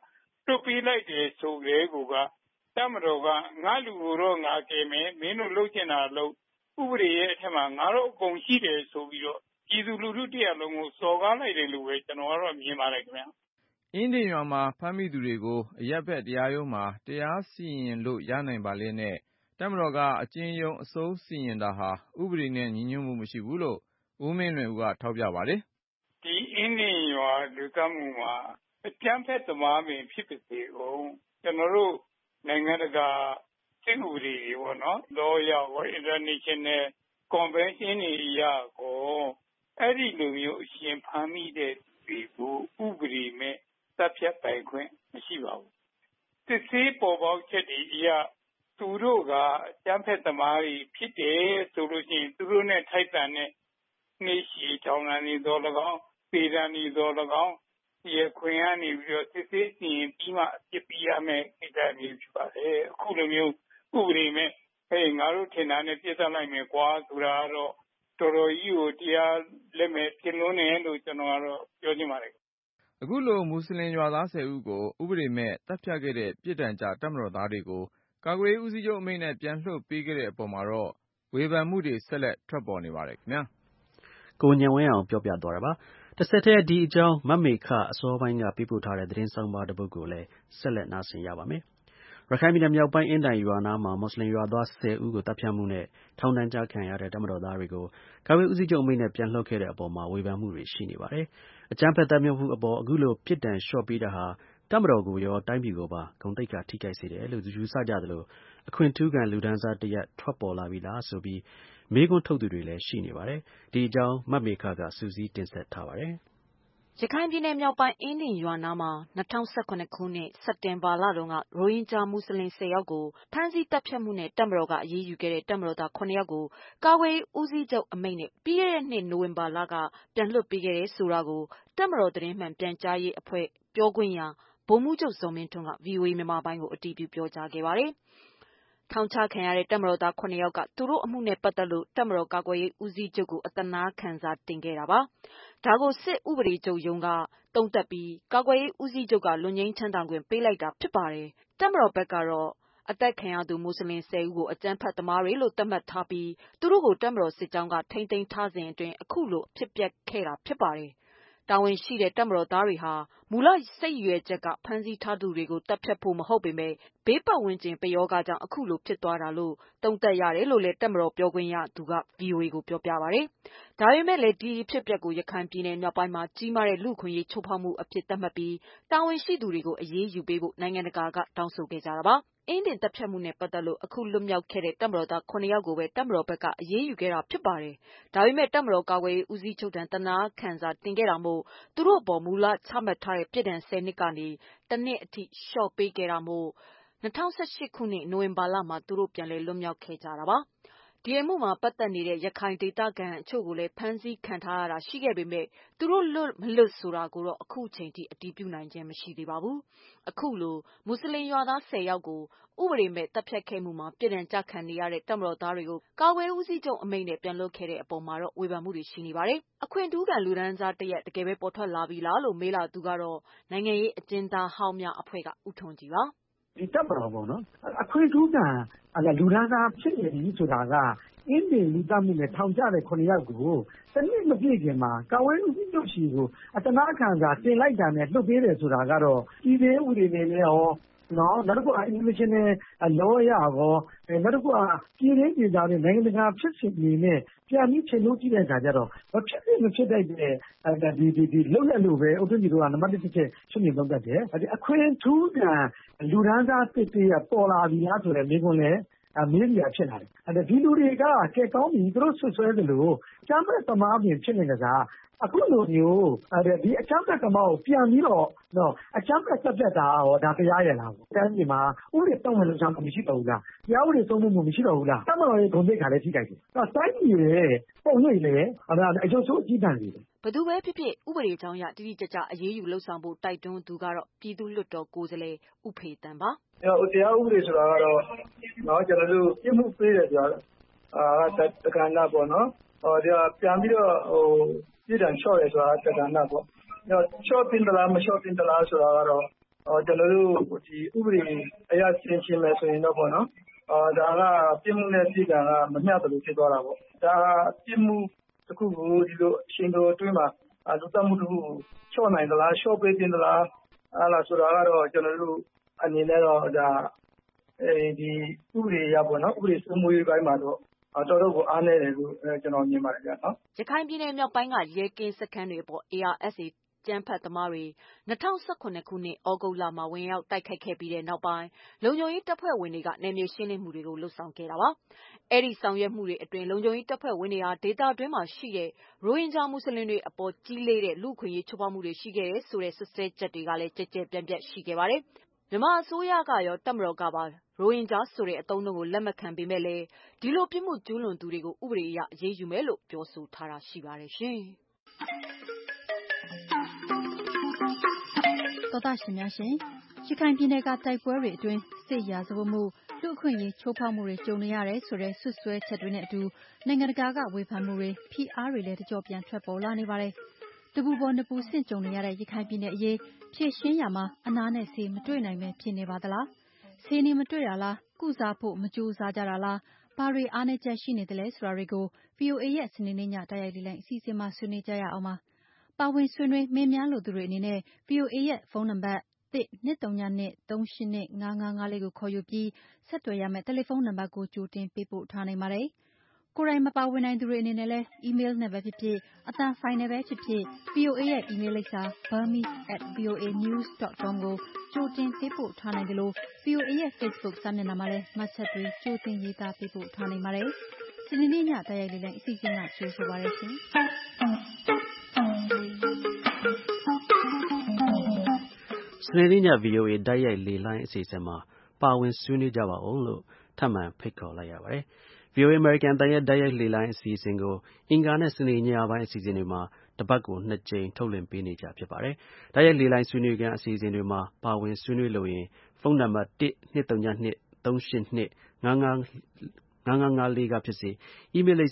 Speaker 4: လွတ်ပေးလိုက်တယ်ဆိုတဲ့ကူကတပ်မတော်ကငါလူကိုတော့ငါကယ်မယ်မင်းတို့လုပ်ချင်တာလုပ်ဥပဒေရဲ့အထက်မှာငါတို့အကုန်ရှိတယ်ဆိုပြီးတော့ပြည်သူလူထုတရားလုံးကိုစော်ကားလိုက်တယ်လို့ပဲကျွန်တော်ကတော့မြင်ပါတယ်ခင်ဗျာ
Speaker 6: အင်းဒင်ရွာမှာဖမ်းမိသူတွေကိုအရပ်ဘက်တရားရုံးမှာတရားစီရင်လို့ရနိုင်ပါလေနဲ့တပ်မတော်ကအကျဉ်းရုံးအစိုးစီရင်တာဟာဥပဒေနဲ့ညီညွတ်မှုမရှိဘူးလို့ဦးမင်းလွင်ဦးကထောက်ပြပါတယ်
Speaker 4: ဒီအင်းဒင်ရွာလူကမှုမှာအကြမ်းဖက်သမားပင်ဖြစ်ပါစေကုန်ကျွန်တော်တို့နိုင်ငံတကာစစ်ဥပဒေတွေပေါ့နော် Law ရော International Convention တွေအရကိုအဲ့ဒီလိုမျိုးအရှင်ဖမ်းမိတဲ့ဒီကိုဥပဒေမဲ့တပ်ဖြတ်ပိုင်ခွင့်မရှိပါဘူးစစ်ဆေးပေါ်ပေါက်ချက်တွေအရသူတို့ကအကြမ်းဖက်သမားတွေဖြစ်တယ်ဆိုလို့ရှိရင်သူတို့နဲ့ထိုက်တန်တဲ့နှိရှိထောင်ဒဏ်တွေတော့၎င်းပေဒဏ်တွေတော့၎င်းဒီခွင့်ကနေပြီးတော့စစ်ဆေးစီရင်ပြီးမှအပြစ်ပေးရမယ်ကိစ္စမျိုးဖြစ်ပါတယ်အခုလိုမျိုးဥပဒေမဲ့ငါတို့ထင်တာနဲ့ပြစ်သတ်လိုက်မယ်ကွာဆိုတာတော့တော်တော်ကြီးကိုတရားလက်မဲ့ပြင်လွန်းတယ်လို့ကျွန်တော်ကတော့ပြောချင်ပါတယ်
Speaker 6: အခုလိုမွတ်စလင်ရွာသား10ဦးကိုဥပဒေမဲ့တပ်ဖြတ်ခဲ့တဲ့ပြစ်ဒဏ်ကြတပ်မတော်သားတွေကိုကာကွယ်ရေးဦးစီးချုပ်အမိန့်နဲ့ပြန်လွှတ်ပေးခဲ့တဲ့အပေါ်မှာတော့ဝေဖန်မှုတွေဆက်လက်ထွက်ပေါ်နေပါတယ်ခင်ဗျာ
Speaker 2: ကိုဉာဏ်ဝင်းအောင်ပြောပြသွားတာပါတစ်ဆက်တည်းဒီအကြောင်းမမေခအစောပိုင်းကပြပို့ထားတဲ့သတင်းဆောင်ပါတစ်ပုဒ်ကိုလည်းဆက်လက်နားဆင်ရပါမယ်ရခိုင်ပြည်နယ်မြောက်ပိုင်းအင်းတိုင်ရွာနားမှာမွတ်စလင်ရွာသား10ဦးကိုတပ်ဖြတ်မှုနဲ့ထောင်ဒဏ်ကျခံရတဲ့တပ်မတော်သားတွေကိုကာကွယ်ဦးစီးချုပ်အမိန့်နဲ့ပြန်လွှတ်ခဲ့တဲ့အပေါ်မှာဝေဖန်မှုတွေရှိနေပါတယ်အကြမ်းဖက်တပ်မျိုးမှုအပေါ်အခုလိုပြစ်ဒဏ်လျှော့ပေးတာဟာတပ်မတော်ကိုရောတိုင်းပြည်ကိုပါဂုဏ်သိက္ခာထိခိုက်စေတယ်လို့ယူဆကြသလိုအခွင့်ထူးခံလူဒန်းစားတစ်ရပ်ထွက်ပေါ်လာပြီလားဆိုပြီးမေးခွန်းထုတ်သူတွေလည်းရှိနေပါတယ်ဒီအကြောင်းမမေခကစူးစီးတင်ဆက်ထားပါတယ်
Speaker 7: ရခိုင်ပြည်နယ်မြောက်ပိုင်းအင်းဒင်ရွာနားမှာ2017ခုနှစ်စက်တင်ဘာလတုန်းကရိုဟင်ဂျာမွတ်စလင်10ယောက်ကိုဖမ်းဆီးတပ်ဖြတ်မှုနဲ့တပ်မတော်ကအရေးယူခဲ့တဲ့တပ်မတော်သား9ယောက်ကိုကာကွယ်ရေးဦးစီးချုပ်အမိန့်နဲ့ပြီးခဲ့တဲ့နှစ်နိုဝင်ဘာလကပြန်လွှတ်ပေးခဲ့တယ်ဆိုတာကိုတပ်မတော်သတင်းမှန်ပြန်ကြားရေးအဖွဲ့ပြောခွင့်ရဗိုလ်မှူးချုပ်ဇော်မင်းထွန်းက VOA မြန်မာပိုင်းကိုအတည်ပြုပြောကြားခဲ့ပါတယ်ထောင်ချခံရတဲ့တပ်မတော်သား9ယောက်ကသူတို့အမှုနဲ့ပတ်သက်လို့တပ်မတော်ကာကွယ်ရေးဦးစီးချုပ်ကိုအသနားခံစာတင်ခဲ့တာပါဒါကိုစစ်ဥပဒေချုပ်ရုံးကတုံ့တက်ပြီးကာကွယ်ရေးဦးစီးချုပ်ကလွတ်ငြိမ်းချမ်းသာခွင့်ပေးလိုက်တာဖြစ်ပါတယ်တပ်မတော်ဘက်ကတော့အသက်ခံရသူမွတ်စလင်10ဦးကိုအကြမ်းဖက်သမားတွေလို့သတ်မှတ်ထားပြီးသူတို့ကိုတပ်မတော်စစ်ကြောင်းကထိန်းသိမ်းထားစဉ်အတွင်းအခုလိုဖြစ်ပျက်ခဲ့တာဖြစ်ပါတယ်တာဝန်ရှိတဲ့တပ်မတော်သားတွေဟာမူလစိတ်ရွယ်ချက်ကဖမ်းဆီးထားသူတွေကိုတပ်ဖြတ်ဖို့မဟုတ်ပေမဲ့ဘေးပတ်ဝန်းကျင်ပယောဂကြောင့်အခုလိုဖြစ်သွားတာလို့သုံးသပ်ရတယ်လို့လည်းတပ်မတော်ပြောခွင့်ရသူက VOA ကိုပြောပြပါတယ်။ဒါပေမဲ့လည်းဒီဖြစ်ပျက်ကိုရခိုင်ပြည်နယ်မြောက်ပိုင်းမှာကြီးမားတဲ့လူ့အခွင့်အရေးချိုးဖောက်မှုအဖြစ်သတ်မှတ်ပြီးတာဝန်ရှိသူတွေကိုအရေးယူပေးဖို့နိုင်ငံတကာကတောင်းဆိုခဲ့ကြတာပါ။အင်းဒင်တပ်ဖြတ်မှုနဲ့ပတ်သက်လို့အခုလွတ်မြောက်ခဲ့တဲ့တပ်မတော်သား9ယောက်ကိုပဲတပ်မတော်ဘက်ကအရေးယူခဲ့တာဖြစ်ပါတယ်။ဒါပေမဲ့တပ်မတော်ကာကွယ်ရေးဦးစီးချုပ်ထံသနားခံစာတင်ခဲ့တာမို့သူတို့အပေါ်မူလချမှတ်ထားတဲ့ပြည်ဒဏ်10နှစ်ကနေတနှစ်အထိလျှော့ပေးခဲ့တာမို့2018ခုနှစ်နိုဝင်ဘာလမှာသူတို့ပြန်လည်လွတ်မြောက်ခဲ့ကြတာပါ။ဒီအမှုမှာပတ်သက်နေတဲ့ရခိုင်ဒေသခံအချို့ကိုလည်းဖမ်းဆီးခံထားရတာရှိခဲ့ပေမဲ့သူတို့လွတ်မလွတ်ဆိုတာကိုတော့အခုချိန်ထိအတည်ပြုနိုင်ခြင်းမရှိသေးပါဘူး။အခုလိုမွတ်စလင်ရွာသား10ယောက်ကိုဥပဒေမဲ့တပ်ဖြတ်ခဲ့မှုမှာပြည်ဒဏ်ကျခံနေရတဲ့တပ်မတော်သားတွေကိုကာကွယ်ဦးစီးချုပ်အမိန့်နဲ့ပြန်လွှတ်ခဲ့တဲ့အပေါ်မှာတော့ဝေဖန်မှုတွေရှိနေပါတယ်။အခွင့်ထူးခံလူဒန်းစားတစ်ရပ်တကယ်ပဲပေါ်ထွက်လာပြီလားလို့မေးလာသူကတော့နိုင်ငံရေးအကျဉ်းသားဟောင်းများအဖွဲ့ကဦးထွန်းကြည်ပါ
Speaker 8: ဒီတပ်မတော်ပေါ့နော်အခွင့်ထူးခံလူဒန်းစားဖြစ်နေပြီဆိုတာကအင်းဒင်လူသားမှုနဲ့ထောင်ကျတဲ့9ယောက်ကိုတနည်းမပြည့်ခင်မှာကာဝေးဦးစီးချုပ်ရှိကိုအတနာခံစာတင်လိုက်တာနဲ့လွတ်ပေးတယ်ဆိုတာကတော့ဒီသေးဥတွေနဲ့ရောနော်နောက်တစ်ခုinternational law ရရောနောက်တစ်ခုပြည်ရင်းပြည်သားတွေနိုင်ငံတကာဖြစ်စဉ်တွေနဲ့ပြန်ပြီးချိန်လို့ကြည့်တဲ့အခါကျတော့မဖြစ်တဲ့ဒီလုံလက်လို့ပဲအုပ်ချုပ်ကြီးတို့ကနံပါတ်1တစ်ချက်ရှင်းပြသုံးတတ်တယ်အခွင့်ထူးခံလူဒန်းစားတစ်တည်းပေါ်လာပြီလားဆိုတဲ့မိကွန်းလဲမင်းကြီးဖြစ်လာတယ်ဒီလူတွေကကဲကောင်းပြီသူတို့ဆွဆွဲသလိုကျမ်းမဲ့သမားပြင်ဖြစ်နေကြတာအခုလိုမျိုးဒီအချမ်းသက်သမားကိုပြန်ပြီးတော့အချမ်းသက်သက်တာဟောဒါတရားရလားပေါ့တိုင်းပြည်မှာဥပဒေတောင်းမယ်လို့ဆောင်မရှိတော့ဘူးလားတရားဥပဒေသုံးမှုမရှိတော့ဘူးလားတမန်တော်ရဲ့ဂုဏ်သိက္ခာလည်းထိခိုက်တယ်တိုင်းပြည်ရဲ့ပုံရိပ်လည်းအကျိုးဆိုးအကြီးတန်းနေတယ်
Speaker 7: ဘသူပဲဖြစ်ဖြစ်ဥပဒေကြောင်းအရတိတိကျကျအရေးယူလှုပ်ဆောင်ဖို့တိုက်တွန်းသူကတော့ပြည်သူ့လွှတ်တော်ကိုယ်စားလှယ်ဦးဖေတန်ပါ
Speaker 9: တရားဥပဒေဆိုတာကတော့ကျွန်တော်တို့ပြစ်မှုပေးတယ်ဆိုတာတက္ကနာပေါ့နော်ပြန်ပြီးတော့ပြည်တံလျှော့တယ်ဆိုတာတက္ကနာပေါ့လျှော့တင်သလားမလျှော့တင်သလားဆိုတာကတော့ကျွန်တော်တို့ဒီဥပဒေအရဆင်ခြင်မယ်ဆိုရင်တော့ပေါ့နော်ဒါကပြစ်မှုနဲ့ပြည်ကံကမမျှသလိုဖြစ်သွားတာပေါ့ဒါပြစ်မှုတစ်ခုကိုဒီလိုအချိန်တော်အတွင်းမှာလူသတ်မှုတစ်ခုကိုချော့နိုင်သလားချော့ပေးတင်သလားဆိုတာကတော့ကျွန်တော်တို့အနေနဲ့တော့ဒါဒီဥပဒေရပေါ့နော်ဥပဒေစိုးမိုးရေးပိုင်းမှာတော့တော်တော်ကိုအားနည်းတယ်လို့ကျွန်တော်မြင်ပါတယ်ဗျာနော်
Speaker 7: ရခိုင်ပြည်နယ်မြောက်ပိုင်းကရဲကင်းစခန်းတွေပေါ် ARSA ကျန်းဖတ်သမားတွေ2019ခုနှစ်ဩဂုတ်လမှာဝင်ရောက်တိုက်ခိုက်ခဲ့ပြီးတဲ့နောက်ပိုင်းလုံခြုံရေးတပ်ဖွဲ့ဝင်တွေကနယ်မြေရှင်းလင်းမှုတွေကိုလှုပ်ဆောင်ခဲ့တာပါ။အဲဒီဆောင်ရွက်မှုတွေအတွင်းလုံခြုံရေးတပ်ဖွဲ့ဝင်တွေဟာဒေသတွင်းမှာရှိတဲ့ရိုဟင်ဂျာမွတ်စလင်တွေအပေါ်ကြီးလေးတဲ့လူ့အခွင့်အရေးချိုးဖောက်မှုတွေရှိခဲ့တယ်ဆိုတဲ့စွပ်စွဲချက်တွေကလည်းကြဲကြဲပြန့်ပြန့်ရှိခဲ့ပါတယ်။မြန်မာအစိုးရကရောတပ်မတော်ကပါရိုဟင်ဂျာဆိုတဲ့အသုံးအနှုန်းကိုလက်မခံပေမဲ့လည်းဒီလိုပြစ်မှုကျူးလွန်သူတွေကိုဥပဒေအရအရေးယူမယ်လို့ပြောဆိုထားတာရှိပါတယ်ရှင်။
Speaker 10: သောတာရှင်များရှင်ရခိုင်ပြည်နယ်ကတိုက်ပွဲတွေအတွင်းစစ်ရာဇဝတ်မှုလူ့အခွင့်အရေးချိုးဖောက်မှုတွေကြုံနေရတယ်ဆိုတဲ့ဆွဆွဲချက်တွေနဲ့အတူနိုင်ငံတကာကဝေဖန်မှုတွေဖိအားတွေလည်းတကြော့ပြန်ထွက်ပေါ်လာနေပါတယ်။တပူပေါ်နှစ်ပူဆင့်ကြုံနေရတဲ့ရခိုင်ပြည်နယ်အရေးဖြည့်ရှင်းရမှာအနာနဲ့ဆေးမတွေ့နိုင်ပဲဖြစ်နေပါသလား။ဆေးနေမတွေ့တာလားကုစားဖို့မကြိုးစားကြတာလားဘာတွေအားနည်းချက်ရှိနေသလဲဆိုတာတွေကို VOA ရဲ့စနေနေ့ညတိုက်ရိုက်လေ့လာအစီအစဉ်မှာဆွေးနွေးကြရအောင်ပါ။ပါဝင်ဆွေးနွေးမေးမြန်းလိုသူတွေအနေနဲ့ VOA ရဲ့ဖုန်းနံပါတ်1-202-382-5554ကိုခေါ်ယူပြီးဆက်သွယ်ရမယ့်တယ်လီဖုန်းနံပါတ်ကိုကြိုတင်ပေးပို့ထားနိုင်ပါတယ်။ကိုယ်တိုင်မပါဝင်နိုင်သူတွေအနေနဲ့လည်းအီးမေးလ်နဲ့ပဲဖြစ်ဖြစ်အသံဖိုင်နဲ့ပဲဖြစ်ဖြစ် VOA ရဲ့အီးမေးလ်လိပ်စာ burmese@voanews.com ကိုကြိုတင်ပေးပို့ထားနိုင်တယ်လို့ VOA ရဲ့ Facebook စာမျက်နှာမှာလည်းမှတ်ချက်တွေကြိုတင်ရေးသားပေးပို့ထားနိုင်ပါတယ်။စနေနေ့ညတိုက်ရိုက်လေ့လာအစီအစဉ်ကကြိုဆိုပါရစေ။
Speaker 2: စနေနေ့ည VOA တိုက်ရိုက်လေလိုင်းအစီအစဉ်မှာပါဝင်ဆွေးနွေးကြပါအောင်လို့ထပ်မံဖိတ်ခေါ်လိုက်ရပါတယ်။ VOA American တိုက်ရိုက်လေလိုင်းအစီအစဉ်ကိုအင်္ဂါနဲ့စနေညပိုင်းအစီအစဉ်တွေမှာတပတ်ကို2ကြိမ်ထုတ်လွှင့်ပေးနေကြဖြစ်ပါတယ်။တိုက်ရိုက်လေလိုင်းဆွေးနွေးခန်းအစီအစဉ်တွေမှာပါဝင်ဆွေးနွေးလိုရင်ဖုန်းနံပါတ်1-202-382-5554ကဖြစ်စေအီးမေးလ်လိပ်စာ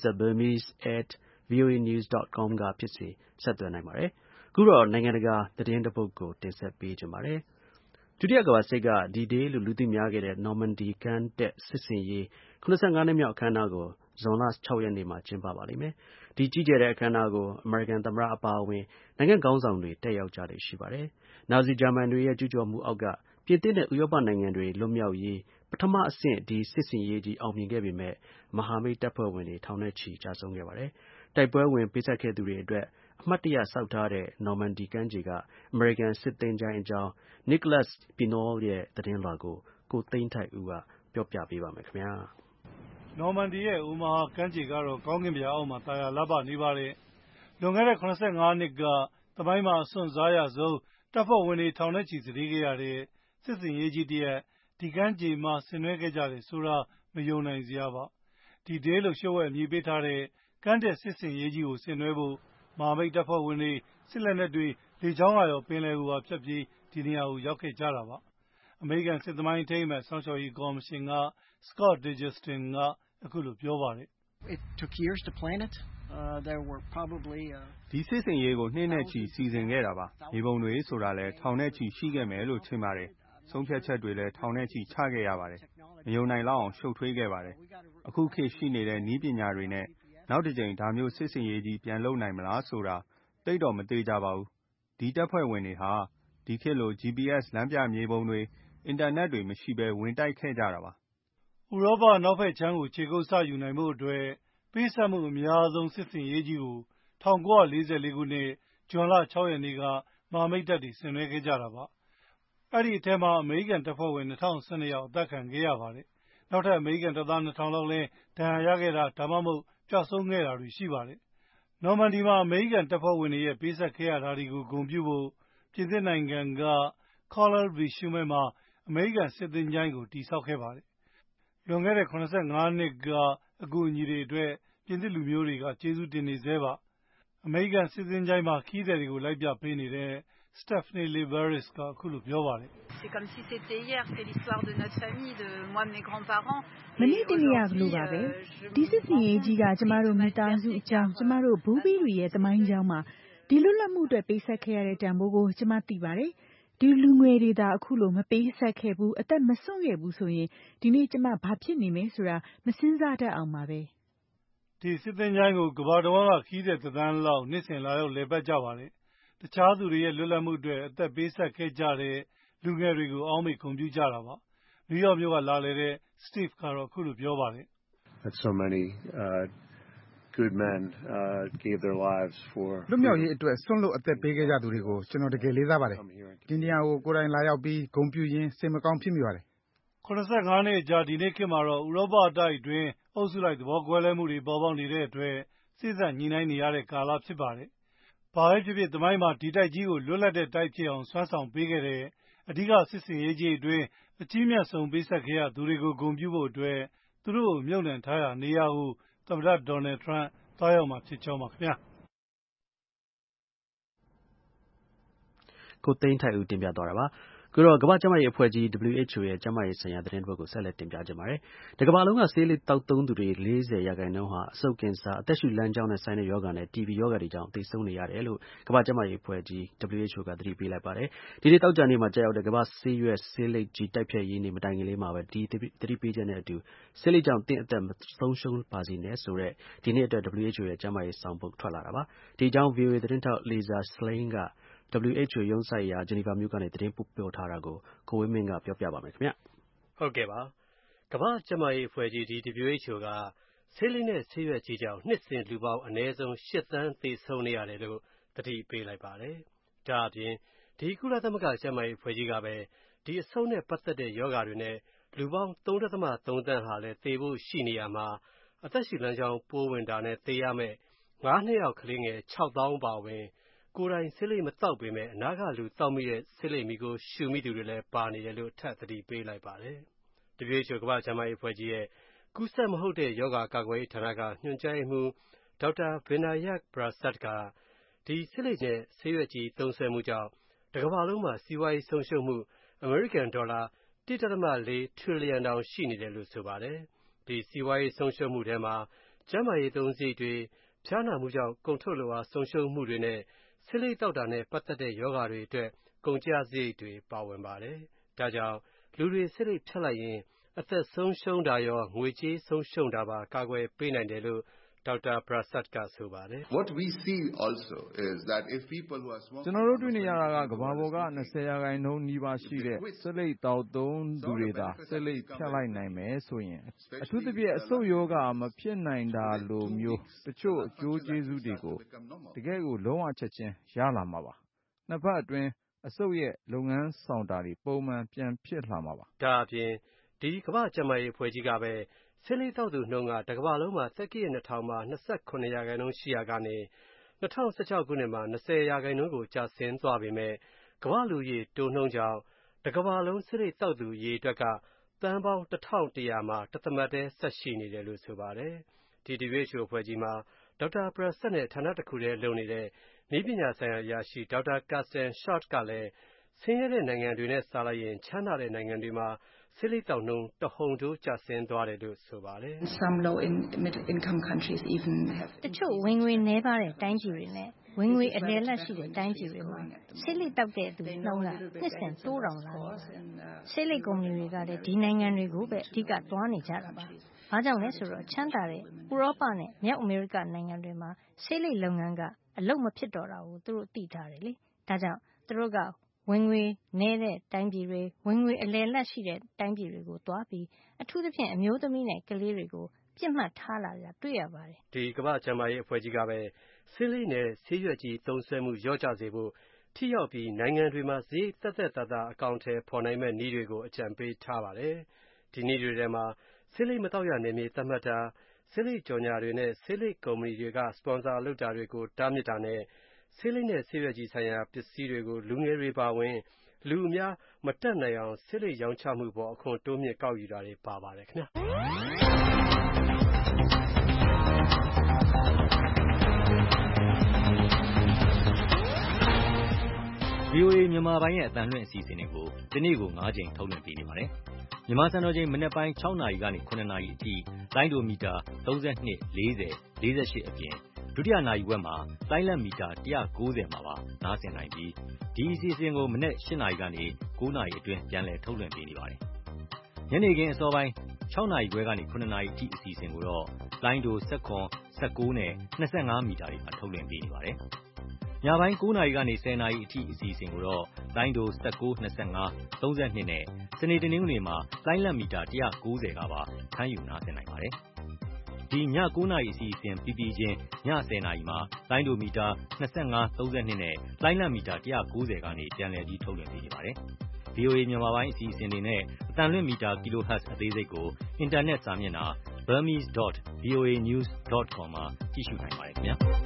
Speaker 2: burmese@voanews.com ကဖြစ်စေဆက်သွယ်နိုင်ပါတယ်။အခုတော့နိုင်ငံတကာသတင်းတစ်ပုဒ်ကိုတင်ဆက်ပေးချင်ပါတယ်။ဒုတိယကမ္ဘာစစ်က D-Day လို့လူသိများခဲ့တဲ့ Normandy ကမ်းတက်စစ်ဆင်ရေး75နှစ်မြောက်အခမ်းအနားကိုဇွန်လ6 ရက်နေ့မှာကျင်းပပါလိမ့်မယ်။ဒီကြီးကျယ်တဲ့အခမ်းအနားကိုအမေရိကန်သမ္မတအပါအဝင်နိုင်ငံခေါင်းဆောင်တွေတက်ရောက်ကြလေ့ရှိပါတယ်။နာဇီဂျာမန်တွေရဲ့ကျူးကျော်မှုအောက်ကပြင်သစ်နဲ့ဥရောပနိုင်ငံတွေလွတ်မြောက်ရေးပထမအဆင့်ဒီစစ်ဆင်ရေးကြီးအောင်မြင်ခဲ့ပေမဲ့မဟာမိတ်တပ်ဖွဲ့ဝင်တွေထောင်နဲ့ချီကျဆုံးခဲ့ပါတယ်။တိုက်ပွဲဝင်ပေးဆက်ခဲ့သူတွေအတွက်အမှတ်တရဆောက်ထားတဲ့ Normandy ကမ်းခြေကအမေရိကန်စစ်သင်္ချိုင်းအကြောင်း Nicholas Pineau ရဲ့သတင်းလွှာကိုကိုသိန်းထိုက်ဦးကပြောပြပေးပါမယ်ခင်ဗျာ
Speaker 11: ။ Normandy ရဲ့အိုမာဟာကမ်းခြေကတော့ကောင်းကင်ဘုရားအောက်မှာတာယာလှပနေပါတယ်။လွန်ခဲ့တဲ့85နှစ်ကသမိုင်းမှာအစွန့်စားရဆုံးတပ်ဖွဲ့ဝင်တွေထောင်နဲ့ချီစတေးခဲ့ရတဲ့စစ်စင်ရေးကြီးတစ်ရပ်ဒီကမ်းခြေမှာဆင်နွှဲခဲ့ကြတယ်ဆိုတာမယုံနိုင်စရာပါ။ဒီဒေးလို့ရှုပ်ဝဲအမည်ပေးထားတဲ့ကမ်းတက်စစ်စင်ရေးကြီးကိုဆင်နွှဲဖို့မဟာမိတ်တပ်ဖွဲ့ဝင်တွေစစ်လက်နက်တွေလေကြောင်းကရောပင်လယ်ကိုပါဖြတ်ပြီးဒီနေရာကိုရောက်ခဲ့ကြတာပါ။အမေရိကန်စစ်သမိုင်းအထိမ်းအမှတ်စောင့်ရှောက်ရေးကော်မရှင်က Scott DeJustin ကအခုလိုပြောပါတယ်။
Speaker 12: It took years to plan it. There were probably
Speaker 13: ဒီစစ်စင်ရေးကိုနှစ်နဲ့ချီစီစဉ်ခဲ့တာပါ။မြေပုံတွေဆိုတာလည်းထောင်နဲ့ချီရှိခဲ့မယ်လို့ထင်ပါတယ်။ဆုံးဖြတ်ချက်တွေလည်းထောင်နဲ့ချီချခဲ့ရပါတယ်။မယုံနိုင်လောက်အောင်ရှုပ်ထွေးခဲ့ပါတယ်။အခုခေတ်ရှိနေတဲ့နည်းပညာတွေနဲ့နောက်တစ်ကြိမ်ဒါမျိုးစစ်စင်ရေးကြီးပြန်လုပ်နိုင်မလားဆိုတာသိတော့မသေးကြပါဘူး။ဒီတပ်ဖွဲ့ဝင်တွေဟာဒီခေတ်လို GPS လမ်းပြမြေပုံတွေအင်တာနက်တွေမရှိဘဲဝင်တိုက်ခဲ့ကြတာပါ
Speaker 11: ။ဥရောပနောက်ဖက်ခြမ်းကိုခြေကုပ်စယူနိုင်ဖို့အတွက်ပေးဆက်မှုအများဆုံးစစ်စင်ရေးကြီးကို1944ခုနှစ်ဇွန်လ6ရက်နေ့ကမဟာမိတ်တပ်တွေဆင်နွှဲခဲ့ကြတာပါ။အဲ့ဒီအထဲမှာအမေရိကန်တပ်ဖွဲ့ဝင်2012ယောက်အသက်ခံခဲ့ရပါတယ်။နောက်ထပ်အမေရိကန်တပ်သား2000လောက်လည်းဒဏ်ရာရခဲ့တာဒါမှမဟုတ်ပျောက်ဆုံးခဲ့တာတွေရှိပါတယ်။ Normandy မှာအမေရိကန်တပ်ဖွဲ့ဝင်တွေရဲ့ပေးဆက်ခဲ့ရတာတွေကိုဂုဏ်ပြုဖို့ပြင်သစ်နိုင်ငံက Collège de Chaumet မှာအမေရိကန်စစ်သင်္ချိုင်းကိုတည်ဆောက်ခဲ့ပါတယ်။လွန်ခဲ့တဲ့85နှစ်ကအကူအညီတွေအတွက်ပြင်သစ်လူမျိုးတွေကကျေးဇူးတင်နေဆဲပါ။အမေရိကန်စစ်သင်္ချိုင်းမှာခီးသည်တွေကိုလိုက်ပြပေးနေတဲ့ Stephanie Leveris ကအခုလိုပြောပါတယ်။
Speaker 14: C'est comme si c'était hier, c'est l'histoire de notre famille, de moi et mes grands-parents.
Speaker 15: မနေ့တနေ့ကလိုပါပဲဒီစစ်စင်ရေးကြီးကကျမတို့မိသားစုအကြောင်းကျမတို့ဘူဘီတွေရဲ့သမိုင်းကြောင်းမှာဒီလွတ်လပ်မှုအတွက်ပေးဆက်ခဲ့ရတဲ့တန်ဖိုးကိုကျမသိပါတယ်ဒီလူငယ်တွေသာအခုလိုမပေးဆက်ခဲ့ဘူးအသက်မစွန့်ခဲ့ဘူးဆိုရင်ဒီနေ့ကျမဘာဖြစ်နေမယ်ဆိုတာမစင်းစားတတ်အောင်ပါပဲ
Speaker 11: ဒီစစ်သင်္ချိုင်းကိုကမ္ဘာတော်ကခီးတဲ့သန်းလောက်နှစ်စဉ်လာရောက်လည်ပတ်ကြပါတယ်တခြားသူတွေရဲ့လွတ်လပ်မှုအတွက်အသက်ပေးဆက်ခဲ့ကြတဲ့လူငယ်တွေကိုအောက်မေ့ဂုဏ်ပြုကြတာပါနယူးယောက်မြို့ကလာလည်တဲ့ Steve ကတော့အခုလိုပြောပါတယ်
Speaker 16: So many good men gave their lives for
Speaker 17: လွတ်မြောက်ရေးအတွက်ဆွန့်လွတ်အသက်ပေးခဲ့ကြသူတွေကိုကျွန်တော်တကယ်လေးစားပါတယ်ဒီနေရာကိုကိုယ်တိုင်လာရောက်ပြီးဂုဏ်ပြုရင်းစိတ်မကောင်းဖြစ်မိပါတယ်
Speaker 11: 85နှစ်ကြာဒီနေ့ခေတ်မှာတော့ဥရောပတိုက်အတွင်းအုပ်စုလိုက်သဘောကွဲလွဲမှုတွေပေါ်ပေါက်နေတဲ့အတွက်စိစက်ညှိနှိုင်းနေရတဲ့ကာလဖြစ်ပါတယ်ဘာပဲဖြစ်ဖြစ်သမိုင်းမှာဒီတိုက်ကြီးကိုလွတ်လပ်တဲ့တိုက်ဖြစ်အောင်ဆွမ်းဆောင်ပေးခဲ့တဲ့အဓိကစစ်စင်ရေးကြီးအတွင်းအကြီးမြတ်ဆုံးပေးဆက်ခဲ့ရသူတွေကိုဂုဏ်ပြုဖို့အတွက်သူတို့ကိုမြုပ်နှံထားရာနေရာကိုသမ္မတဒေါ်နယ်ထရန့်သွားရောက်မှာဖြစ်ကြောင်းပါခင်ဗျာ
Speaker 2: ကိုသိန်းထိုက်ဦးတင်ပြသွားတာပါခုတော့ကမ္ဘာ့ကျန်းမာရေးအဖွဲ့ကြီး WHO ရဲ့ကျန်းမာရေးဆိုင်ရာသတင်းတစ်ပုဒ်ကိုဆက်လက်တင်ပြကြပါမယ်။တကမ္ဘာလုံးကဆေးလိပ်သောက်သုံးသူတွေ40%ဟာအဆုတ်ကင်ဆာအသက်ရှူလမ်းကြောင်းနဲ့ဆိုင်တဲ့ရောဂါနဲ့ TB ရောဂါတွေကြောင့်သေဆုံးနေရတယ်လို့ကမ္ဘာ့ကျန်းမာရေးအဖွဲ့ကြီး WHO ကသတိပေးလိုက်ပါတယ်။ဒီနေ့သောကြာနေ့မှာကျရောက်တဲ့ကမ္ဘာ့ဆေးရွက်ဆေးလိပ်ကြီးတိုက်ဖျက်ရေးနေ့မတိုင်ခင်လေးမှာပဲဒီသတိပေးချက်နဲ့အတူဆေးလိပ်ကြောင့်သင့်အသက်မဆုံးရှုံးပါစေနဲ့ဆိုတဲ့ဒီနေ့အတွက် WHO ရဲ့ကျန်းမာရေးဆောင်ပုဒ်ထွက်လာတာပါ။ဒီအကြောင်း VOA သတင်းထောက် Lisa Schlein ကWHO ရုံးစိုက်ရာဂျနီဗာမြို့ကနေသတင်းပို့ပြောထားတာကိုကိုဝင်းမင်းကပြောပြပါမယ်ခင်ဗျ
Speaker 1: ။ဟုတ်ကဲ့ပါ။ကမ္ဘာ့ကျန်းမာရေးအဖွဲ့ကြီးဒီ WHO ကဆေးလိပ်နဲ့ဆေးရွက်ကြီးကြောင့်နှစ်စဉ်လူပေါင်းအနည်းဆုံး8 သန်းသေဆုံးနေရတယ်လို့သတိပေးလိုက်ပါတယ်။ဒါအပြင်ဒီကုလသမဂ္ဂကျန်းမာရေးအဖွဲ့ကြီးကပဲဒီအဆုတ်နဲ့ပတ်သက်တဲ့ရောဂါတွေနဲ့လူပေါင်း 3.3 သန်းဟာလည်းသေဖို့ရှိနေရမှာအသက်ရှူလမ်းကြောင်းပိုးဝင်တာနဲ့သေရမယ့်9 နှစ်အောက်ကလေးငယ် 6,000 ပါဝင်ကိုယ်တိုင်ဆေးလိပ်မသောက်ပေမဲ့အနာကလူသောက်မိတဲ့ဆေးလိပ်မီကိုရှူမိသူတွေလည်းပါနေတယ်လို့ထပ်သတိပေးလိုက်ပါတယ်။ WHO ကမ္ဘာ့ကျန်းမာရေးအဖွဲ့ကြီးရဲ့ကူးစက်မဟုတ်တဲ့ရောဂါကာကွယ်ရေးဌာနကညွှန်ကြားရေးမှူးဒေါက်တာ Vinayak Prasad ကဒီဆေးလိပ်နဲ့ဆေးရွက်ကြီးသုံးစွဲမှုကြောင့်တကမ္ဘာလုံးမှာစီးပွားရေးဆုံးရှုံးမှုအမေရိကန်ဒေါ်လာ 1.4 ထရီလီယံတောင်ရှိနေတယ်လို့ဆိုပါတယ်။ဒီစီးပွားရေးဆုံးရှုံးမှုထဲမှာကျန်းမာရေးသုံးစရိတ်တွေဖျားနာမှုကြောင့်ကုန်ထုတ်လုပ်အားဆုံးရှုံးမှုတွေနဲ့ဆေးလိပ်တောက်တာနဲ့ပတ်သက်တဲ့ရောဂါတွေအတွက်ကုန်ကျစရိတ်တွေပါဝင်ပါတယ်။ဒါကြောင့်လူတွေဆေးလိပ်ဖြတ်လိုက်ရင်အသက်ဆုံးရှုံးတာရောငွေကြေးဆုံးရှုံးတာပါကာကွယ်ပေးနိုင်တယ်လို့ဒေါက်တာ Prasad ကဆိုပါတယ်။
Speaker 18: What we see also is that if people who are smoking
Speaker 6: ကျွန်တော်တို့တွေ့နေရတာကကမ္ဘာပေါ်က20%နီးပါးရှိတဲ့ဆေးလိပ်တောက်သုံးသူတွေသာဆေးလိပ်ဖြတ်လိုက်နိုင်မယ်ဆိုရင်အထူးသဖြင့်အဆုတ်ရောဂါမဖြစ်နိုင်တာလိုမျိုးတချို့အကျိုးကျေးဇူးတွေကိုတကယ်ကိုလုံးဝချက်ချင်းရလာမှာပါ။နှစ်ဖက်အတွင်းအဆုတ်ရဲ့လုပ်ငန်းဆောင်တာတွေပုံမှန်ပြန်ဖြစ်လာမှာပါ
Speaker 1: ။ဒါအပြင်ဒီကမ္ဘာ့ကျန်းမာရေးအဖွဲ့ကြီးကပဲဆေးလိပ်တောက်သူနှုန်းကတကမ္ဘာလုံးမှာသက္ကရာ2000မှာ29%ရှိရာကနေ2016ခုနှစ်မှာ20%ကိုကျဆင်းသွားပေမဲ့ကမ္ဘာလူကြီးတိုးနှုန်းကြောင့်တကမ္ဘာလုံးဆေးလိပ်တောက်သူရေအတွက်ကသန်းပေါင်း1100မှာတသမတ်တည်းဆက်ရှိနေတယ်လို့ဆိုပါတယ်။ဒီ WHO အဖွဲ့ကြီးမှာဒေါက်တာ Prasad နဲ့ဌာနတစ်ခုတည်းလုပ်နေတဲ့နည်းပညာဆိုင်ရာအရာရှိဒေါက်တာ Karsten Schardt ကလည်းဆင်းရဲတဲ့နိုင်ငံတွေနဲ့စာလိုက်ရင်ချမ်းသာတဲ့နိုင်ငံတွေမှာဆေးလိပ်တောက်နှုန်းတဟုန်ထိုးကျဆင်းသွားတယ်လို့ဆိုပါတယ်။
Speaker 3: Some low middle income countries even have တချို့ဝင်ငွေနည်းပါးတဲ့တိုင်းပြည်တွေနဲ့ဝင်ငွေအလယ်လတ်ရှိတဲ့တိုင်းပြည်တွေမှာဆေးလိပ်တောက်တဲ့သူနှုန်းကနှစ်စဉ်တိုးတောင်လာတယ်။ဆေးလိပ်ကုမ္ပဏီတွေကလည်းဒီနိုင်ငံတွေကိုပဲအဓိကသွားနေကြတာပါ။ဘာကြောင့်လဲဆိုတော့ချမ်းသာတဲ့ဥရောပနဲ့မြောက်အမေရိကနိုင်ငံတွေမှာဆေးလိပ်လုပ်ငန်းကအလုပ်မဖြစ်တော့တာကိုသူတို့သိထားတယ်လေ။ဒါကြောင့်သူတို့ကဝင်ငွေနည်းတဲ့တိုင်းပြည်တွေဝင်ငွေအလယ်လတ်ရှိတဲ့တိုင်းပြည်တွေကိုသွားပြီးအထူးသဖြင့်အမျိုးသမီးနဲ့ကလေးတွေကိုပြစ်မှတ်ထားလာတာတွေ့ရပါတယ်
Speaker 1: ။ဒီကမ္ဘာ့ကျန်းမာရေးအဖွဲ့ကြီးကပဲဆေးလိပ်နဲ့ဆေးရွက်ကြီးသုံးစွဲမှုလျော့ကျစေဖို့ထိရောက်ပြီးနိုင်ငံတွေမှာဈေးသက်သက်သာသာအကောင့်ထဲပေါ်နိုင်မဲ့နည်းတွေကိုအကြံပေးထားပါတယ်။ဒီနည်းတွေထဲမှာဆေးလိပ်မတောက်ရနေမည်သတ်မှတ်တာဆေးလိပ်ကြော်ညာတွေနဲ့ဆေးလိပ်ကုမ္ပဏီတွေကစပွန်ဆာလုပ်တာတွေကိုတားမြစ်တာနဲ့ဆေးလိပ်နဲ့ဆေးရွက်ကြီးဆိုင်ရာပစ္စည်းတွေကိုလူငယ်တွေပါဝင်လူအများမတတ်နိုင်အောင်ဆေးလိပ်ရောင်းချမှုပေါ်အခွန်တိုးမြင့်ကောက်ယူတာတွေပါပါတယ်ခင်ဗျာ
Speaker 19: VOA မြန်မာပိုင်းရဲ့အသံလွှင့်အစီအစဉ်တွေကိုဒီနေ့ကို9 ကြိမ်ထုတ်လွှင့်ပေးနေပါတယ်။မြန်မာစံတော်ချိန်မနက်ပိုင်း6 နာရီကနေ9 နာရီအထိလိုင်းဒိုမီတာ32 40 48အပြင်ဒုတိယနာရီဝက်မှာလိုင်းလတ်မီတာ190မှာပါနားဆင်နိုင်ပြီးဒီအစီအစဉ်ကိုမနက်8 နာရီကနေ9 နာရီအတွင်းပြန်လည်ထုတ်လွှင့်ပေးနေပါတယ်။ညနေခင်းအစောပိုင်း6 နာရီခွဲကနေ9 နာရီအထိအစီအစဉ်ကိုတော့လိုင်းဒို19နဲ့25မီတာတွေမှာထုတ်လွှင့်ပေးနေပါတယ်။ညပိုင်း9 နာရီကနေ10 နာရီအထိအစီအစဉ်ကိုတော့လိုင်းဒို19 25 32နဲ့စနေတနင်္ဂနွေမှာလိုင်းလတ်မီတာ190ကပါဖမ်းယူနားဆင်နိုင်ပါတယ်။ဒီည9 နာရီအစီအစဉ်ပြီးပြီးချင်းည10 နာရီမှာလိုင်းဒိုမီတာ25 32နဲ့လိုင်းလတ်မီတာ190ကနေပြန်လည်ပြီးထုတ်လွှင့်ပေးနေပါတယ်။ VOA မြန်မာပိုင်းအစီအစဉ်တွေနဲ့အသံလွှင့်မီတာ kHz အသေးစိတ်ကိုအင်တာနက်စာမျက်နှာ burmese.voanews.com မှာကြည့်ရှုနိုင်ပါတယ်ခင်ဗျာ။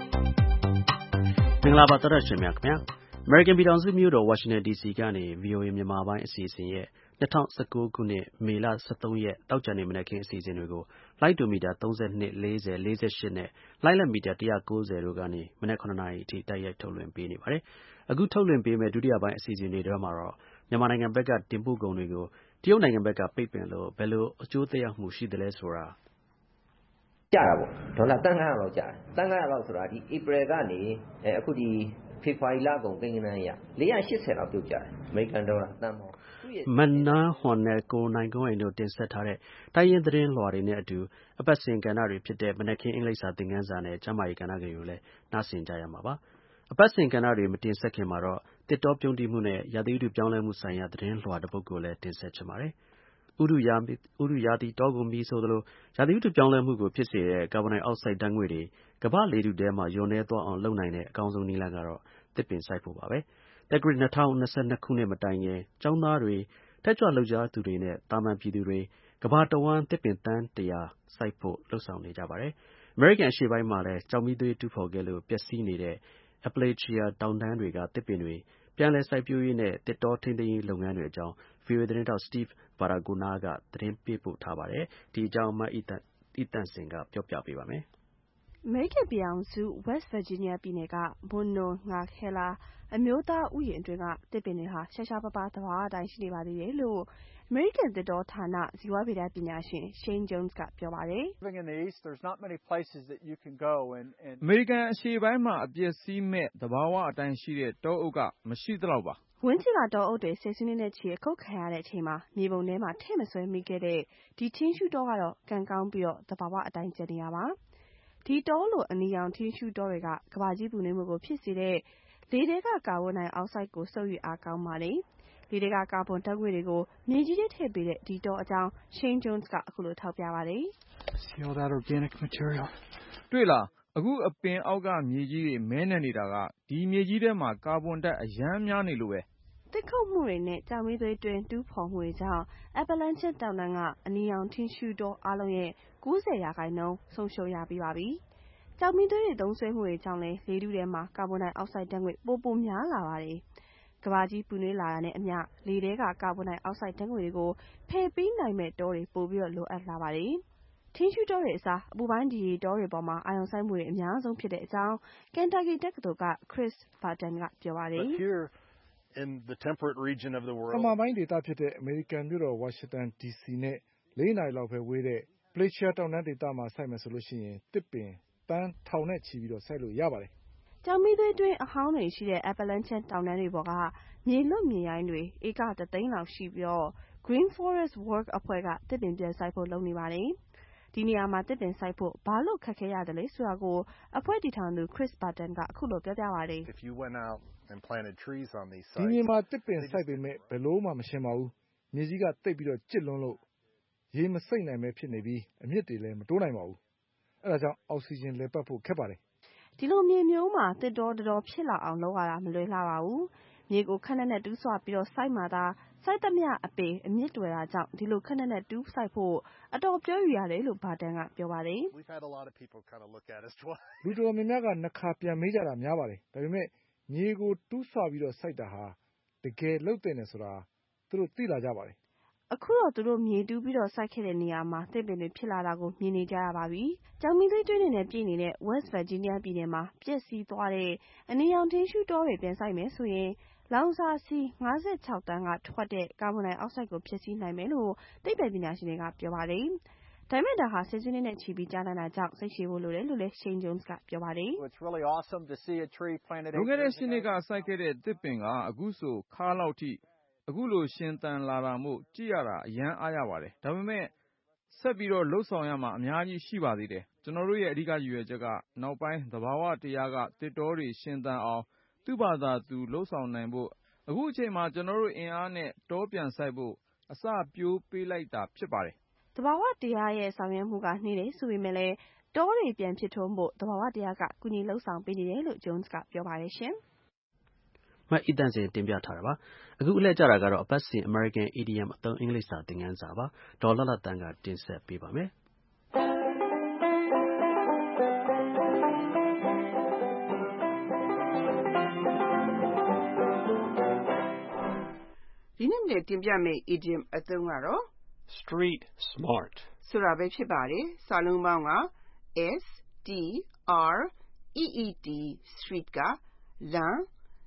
Speaker 2: မင်္ဂလာပါသောတရှင်များခင်ဗျာ။ American ပြည်ထောင်စုမြို့တော် Washington DC ကနေ VOA မြန်မာပိုင်းအစီအစဉ်ရဲ့2019 ခုနှစ်မေလ 13 ရက်တောက်ကြနေ့မနက်ခင်းအစီအစဉ်တွေကိုလိုင်းဒိုမီတာ32 40 48နဲ့လိုင်းလတ်မီတာ190တို့ကနေမနက်9 နာရီအထိတိုက်ရိုက်ထုတ်လွှင့်ပေးနေပါတယ်။အခုထုတ်လွှင့်ပေးမယ့်ဒုတိယပိုင်းအစီအစဉ်တွေထဲမှာတော့မြန်မာနိုင်ငံဘက်ကတင်ပို့ကုန်တွေကိုတရုတ်နိုင်ငံဘက်ကပိတ်ပင်လို့ဘယ်လိုအကျိုးသက်ရောက်မှုရှိသလဲဆိုတာ
Speaker 20: ကျတာပေါ့ဒေါ်လာတန်း900လောက်ကျတယ်တန်း900လောက်ဆိုတာဒီဧပြီကနေအခုဒီဖေဖော်ဝါရီလကုန်ကိန်းဂဏန်းရ480လောက်ပြုတ်ကျတယ်အမေရိကန်ဒေါ်လာတန်းပေါင်း
Speaker 2: မန်နာဟွန်နဲ့ကိုနိုင်ကွန်းအိမ်တို့တင်ဆက်ထားတဲ့တိုင်းရင်းသတင်းလွှာတွေနဲ့အတူအပတ်စဉ်ကဏ္ဍတွေဖြစ်တဲ့မနက်ခင်းအင်္ဂလိပ်စာသင်ခန်းစာနဲ့ကျန်းမာရေးကဏ္ဍတွေကိုလည်းနားဆင်ကြရမှာပါအပတ်စဉ်ကဏ္ဍတွေမတင်ဆက်ခင်မှာတော့တစ်တောပြုံးတိမှုနဲ့ရာသီဥတုပြောင်းလဲမှုဆိုင်ရာသတင်းလွှာတစ်ပုဒ်ကိုလည်းတင်ဆက်ချင်ပါတယ်ဥတုရာသီတောကုန်ပြီးဆိုသလိုရာသီဥတုပြောင်းလဲမှုကိုဖြစ်စေတဲ့ကာဗွန်ဒိုင်အောက်ဆိုက်ဓါတ်ငွေ့တွေကမ္ဘာ့လေထုထဲမှာလျော့နည်းသွားအောင်လုပ်နိုင်တဲ့အကောင်းဆုံးနည်းလမ်းကတော့သစ်ပင်စိုက်ဖို့ပါပဲသက္ကရာဇ်2022ခုနှစ်မတိုင်ခင်ကျောင်းသားတွေတက်ကြွလှုပ်ရှားသူတွေနဲ့သာမန်ပြည်သူတွေကမ္ဘာတဝှမ်းသစ်ပင်သန်း100စိုက်ဖို့လုပ်ဆောင်နေကြပါတယ်အမေရိကန်အရှေ့ပိုင်းမှာလည်းကျောက်မီးသွေးတူးဖော်ခဲ့လို့ပျက်စီးနေတဲ့ Appalachia တောင်တန်းတွေကသစ်ပင်တွေပြန်လည်စိုက်ပျိုးရေးနဲ့သစ်တောထိန်းသိမ်းရေးလုပ်ငန်းတွေအကြောင်း VOA သတင်းထောက် Steve Baragona ကသတင်းပေးပို့ထားပါတယ်ဒီအကြောင်းမအီသန့်စင်ကပြောပြပေးပါမယ်
Speaker 21: အမေရိကန်ပြည်ထောင်စု West Virginia ပြည်နယ်က Monongahela အမျိုးသားဥယျာဉ်အတွင်းကသစ်ပင်တွေဟာရှားရှားပါးပါးသဘာဝအတိုင်းရှိနေပါသေးတယ်လို့အမေရိကန်သစ်တောဌာနဇီဝဗေဒပညာရှင် Shane Jones ကပြောပါတယ်
Speaker 6: အမေရိကန်အရှေ့ပိုင်းမှာအပျက်စီးမဲ့သဘာဝအတိုင်းရှိတဲ့တောအုပ်ကမရှိသလောက်ပါ
Speaker 21: ဝင်းကျင်ကတောအုပ်တွေဆယ်စုနှစ်နဲ့ချီအခုတ်ခံရတဲ့အချိန်မှာမြေပုံထဲမှာထည့်မဆွဲမိခဲ့တဲ့ဒီထင်းရှူးတောကတော့ကံကောင်းပြီးသဘာဝအတိုင်းကျန်နေတာပါဒီတောလိုအနီရောင်ထင်းရှူးတောတွေကကမ္ဘာကြီးပူနွေးမှုကိုဖြစ်စေတဲ့လေထဲကကာဗွန်ဒိုင်အောက်ဆိုက်ကိုစုပ်ယူအားကောင်းပါတယ်လေထဲကကာဗွန်ဓါတ်ငွေ့တွေကိုမြေကြီးထဲထည့်ပေးတဲ့ဒီတောအကြောင်း Shane Jones ကအခုလိုထောက်ပြပါတယ်
Speaker 6: တွေ့လားအခုအပင်အောက်ကမြေကြီးတွေမဲနေနေတာကဒီမြေကြီးထဲမှာကာဗွန်ဓါတ်အရမ်းများနေလို့ပဲ
Speaker 21: သစ်ခုတ်မှုတွေနဲ့ကျောက်မီးသွေးတွင်းတူးဖော်မှုတွေကြောင့် Appalachian တောင်တန်းကအနီရောင်ထင်းရှူးတောအားလုံးရဲ့ 90% ဆုံးရှုံးရပြီးပါပြီ။ကျောက်မီးသွေးတွေသုံးစွဲမှုတွေကြောင့်လည်းလေထုထဲမှာကာဗွန်ဒိုင်အောက်ဆိုက်ဓါတ်ငွေ့ပိုများလာပါတယ်။ကမ္ဘာကြီးပူနွေးလာတာနဲ့အမျှလေထဲကကာဗွန်ဒိုင်အောက်ဆိုက်ဓါတ်ငွေ့တွေကိုဖယ်ပေးနိုင်မယ့်တောတွေပိုပြီးလိုအပ်လာပါတယ်။ထင်းရှူးတောတွေအစားအပူပိုင်းဒီရေတောတွေပေါ်မှာအာရုံစိုက်မှုတွေအများဆုံးဖြစ်တဲ့အကြောင်း Kentucky တက္ကသိုလ်က Chris Barton ကပြောပါတယ်
Speaker 22: ပမာပိုင်းဒေသဖြစ်တဲ့အမေရိကန်မြို့တော်ဝါရှင်တန် DC နဲ့4 နာရီလောက်ပဲဝေးတဲ့ Appalachia တောင်တန်းဒေသမှာစိုက်မယ်ဆိုရင်သစ်ပင်သန်းထောင်နဲ့ချီပြီးစိုက်လို့ရပါတယ်
Speaker 21: ကျောက်မီးသွေးတွင်းအဟောင်းတွေရှိတဲ့ Appalachian တောင်တန်းတွေပေါ်ကမြေလွတ်မြေရိုင်းတွေဧက1 သိန်းလောက်ရှိပြီး Green Forest Work အဖွဲ့ကသစ်ပင်ပြန်စိုက်ဖို့လုပ်နေပါတယ်ဒီနေရာမှာသစ်ပင်စိုက်ဖို့ဘာလို့ခက်ခဲရသလဲဆိုတာကိုအဖွဲ့တည်ထောင်သူ Chris Barton ကအခုလိုပြောပြပါတယ်
Speaker 22: ဒီမြေမှာသစ်ပင်စိုက်ပေမဲ့ဘယ်လိုမှမရှင်းပါဘူးမြေကြီးကသိပ်ပြီးကျစ်လွန်းလို့ရေမစိမ့်နိုင်ပဲဖြစ်နေပြီးအမြစ်တွေလည်းမတိုးနိုင်ပါဘူးအဲဒါကြောင့်အောက်ဆီဂျင်လည်ပတ်ဖို့ခက်ပါတယ်
Speaker 21: ဒီလိုမြေမျိုးမှာသစ်တောတတော်ဖြစ်လာအောင်လုပ်ရတာမလွယ်လှပါဘူးမြေကိုခက်နဲ့တူးဆွပြီးစိုက်မှသာစိုက်သမျှအပင်အမြစ်တွယ်တာကြောင့်ဒီလိုခက်နဲ့တူးစိုက်ဖို့အတော်ပြောယူရတယ်လို့ Barton ကပြောပါတယ်
Speaker 22: လူတော်များများကနှစ်ခါပြန်မေးကြတာများပါတယ်ဒါပေမဲ့မြေကိုတူးဆွပြီးစိုက်တာဟာတကယ်လုပ်သင့်တယ်ဆိုတာသူတို့သိလာကြပါတယ်
Speaker 21: အခုတော့သူတို့မြေတူးပြီးစိုက်ခဲ့တဲ့နေရာမှာသစ်ပင်တွေဖြစ်လာတာကိုမြင်နေကြရပါပြီ။ကျောက်မီးသွေးတွင်းတွေနဲ့ပြည့်နေတဲ့ West Virginia ပြည်နယ်မှာပျက်စီးသွားတဲ့အနီရောင်ထင်းရှူးတောတွေပြန်စိုက်မယ်ဆိုရင်လောင်စာဆီ56 တန်းကထွက်တဲ့ကာဗွန်ဒိုင်အောက်ဆိုက်ကိုဖျက်ဆီးနိုင်မယ်လို့သိပ္ပံပညာရှင်တွေကပြောပါတယ်။ဒါပေမဲ့ဒါဟာဆယ်စုနှစ်နဲ့ချီပြီးကြာလာတာကြောင့်စိတ်ရှည်ဖို့လိုတယ်လို့လည်း Shane Jones ကပြောပါတယ်။
Speaker 6: "လွန်ခဲ့တဲ့8 နှစ်ကစိုက်ခဲ့တဲ့သစ်ပင်ကအခုဆိုခါးလောက်ထိအခုလိုရှင်သန်လာတာမို့ကြည့်ရတာအရမ်းအားရပါတယ်။ဒါပေမဲ့ဆက်ပြီးလုပ်ဆောင်ရမှာအများကြီးရှိပါသေးတယ်။ကျွန်တော်တို့ရဲ့အဓိကရည်ရွယ်ချက်ကနောက်ပိုင်းသဘာဝတရားကသစ်တောတွေရှင်သန်အောင်သူ့ဘာသာသူလုပ်ဆောင်နိုင်ဖို့အခုအချိန်မှာကျွန်တော်တို့အင်အားနဲ့တောပြန်စိုက်ဖို့အစပျိုးပေးလိုက်တာဖြစ်ပါတယ်။
Speaker 21: သဘာဝတရားရဲ့ဆောင်ရွက်မှုကနှေးတယ်ဆိုပေမဲ့လည်းတောတွေပြန်ဖြစ်ထွန်းဖို့သဘာဝတရားကကူညီလှုပ်ဆောင်ပေးနေတယ်လို့ Jones ကပြောပါတယ်ရှင်
Speaker 2: ။မအီတန်စင်တင်ပြထားတာပါ။အခုအလှည့်ကြတာကတော့အပတ်စဉ် American Idiom အသုံးအင်္ဂလိပ်စာသင်ခန်းစာပါ။ဒေါ်လှလှတန်းကတင်ဆက်ပေးပါမယ်။
Speaker 4: ဒီနေ့တင်ပြမယ့် idiom အသုံးကတော့
Speaker 1: street smart
Speaker 4: ဆိုတာပဲဖြစ်ပါတယ်။စာလုံးပေါင်းက S T R E E T street ကလမ်း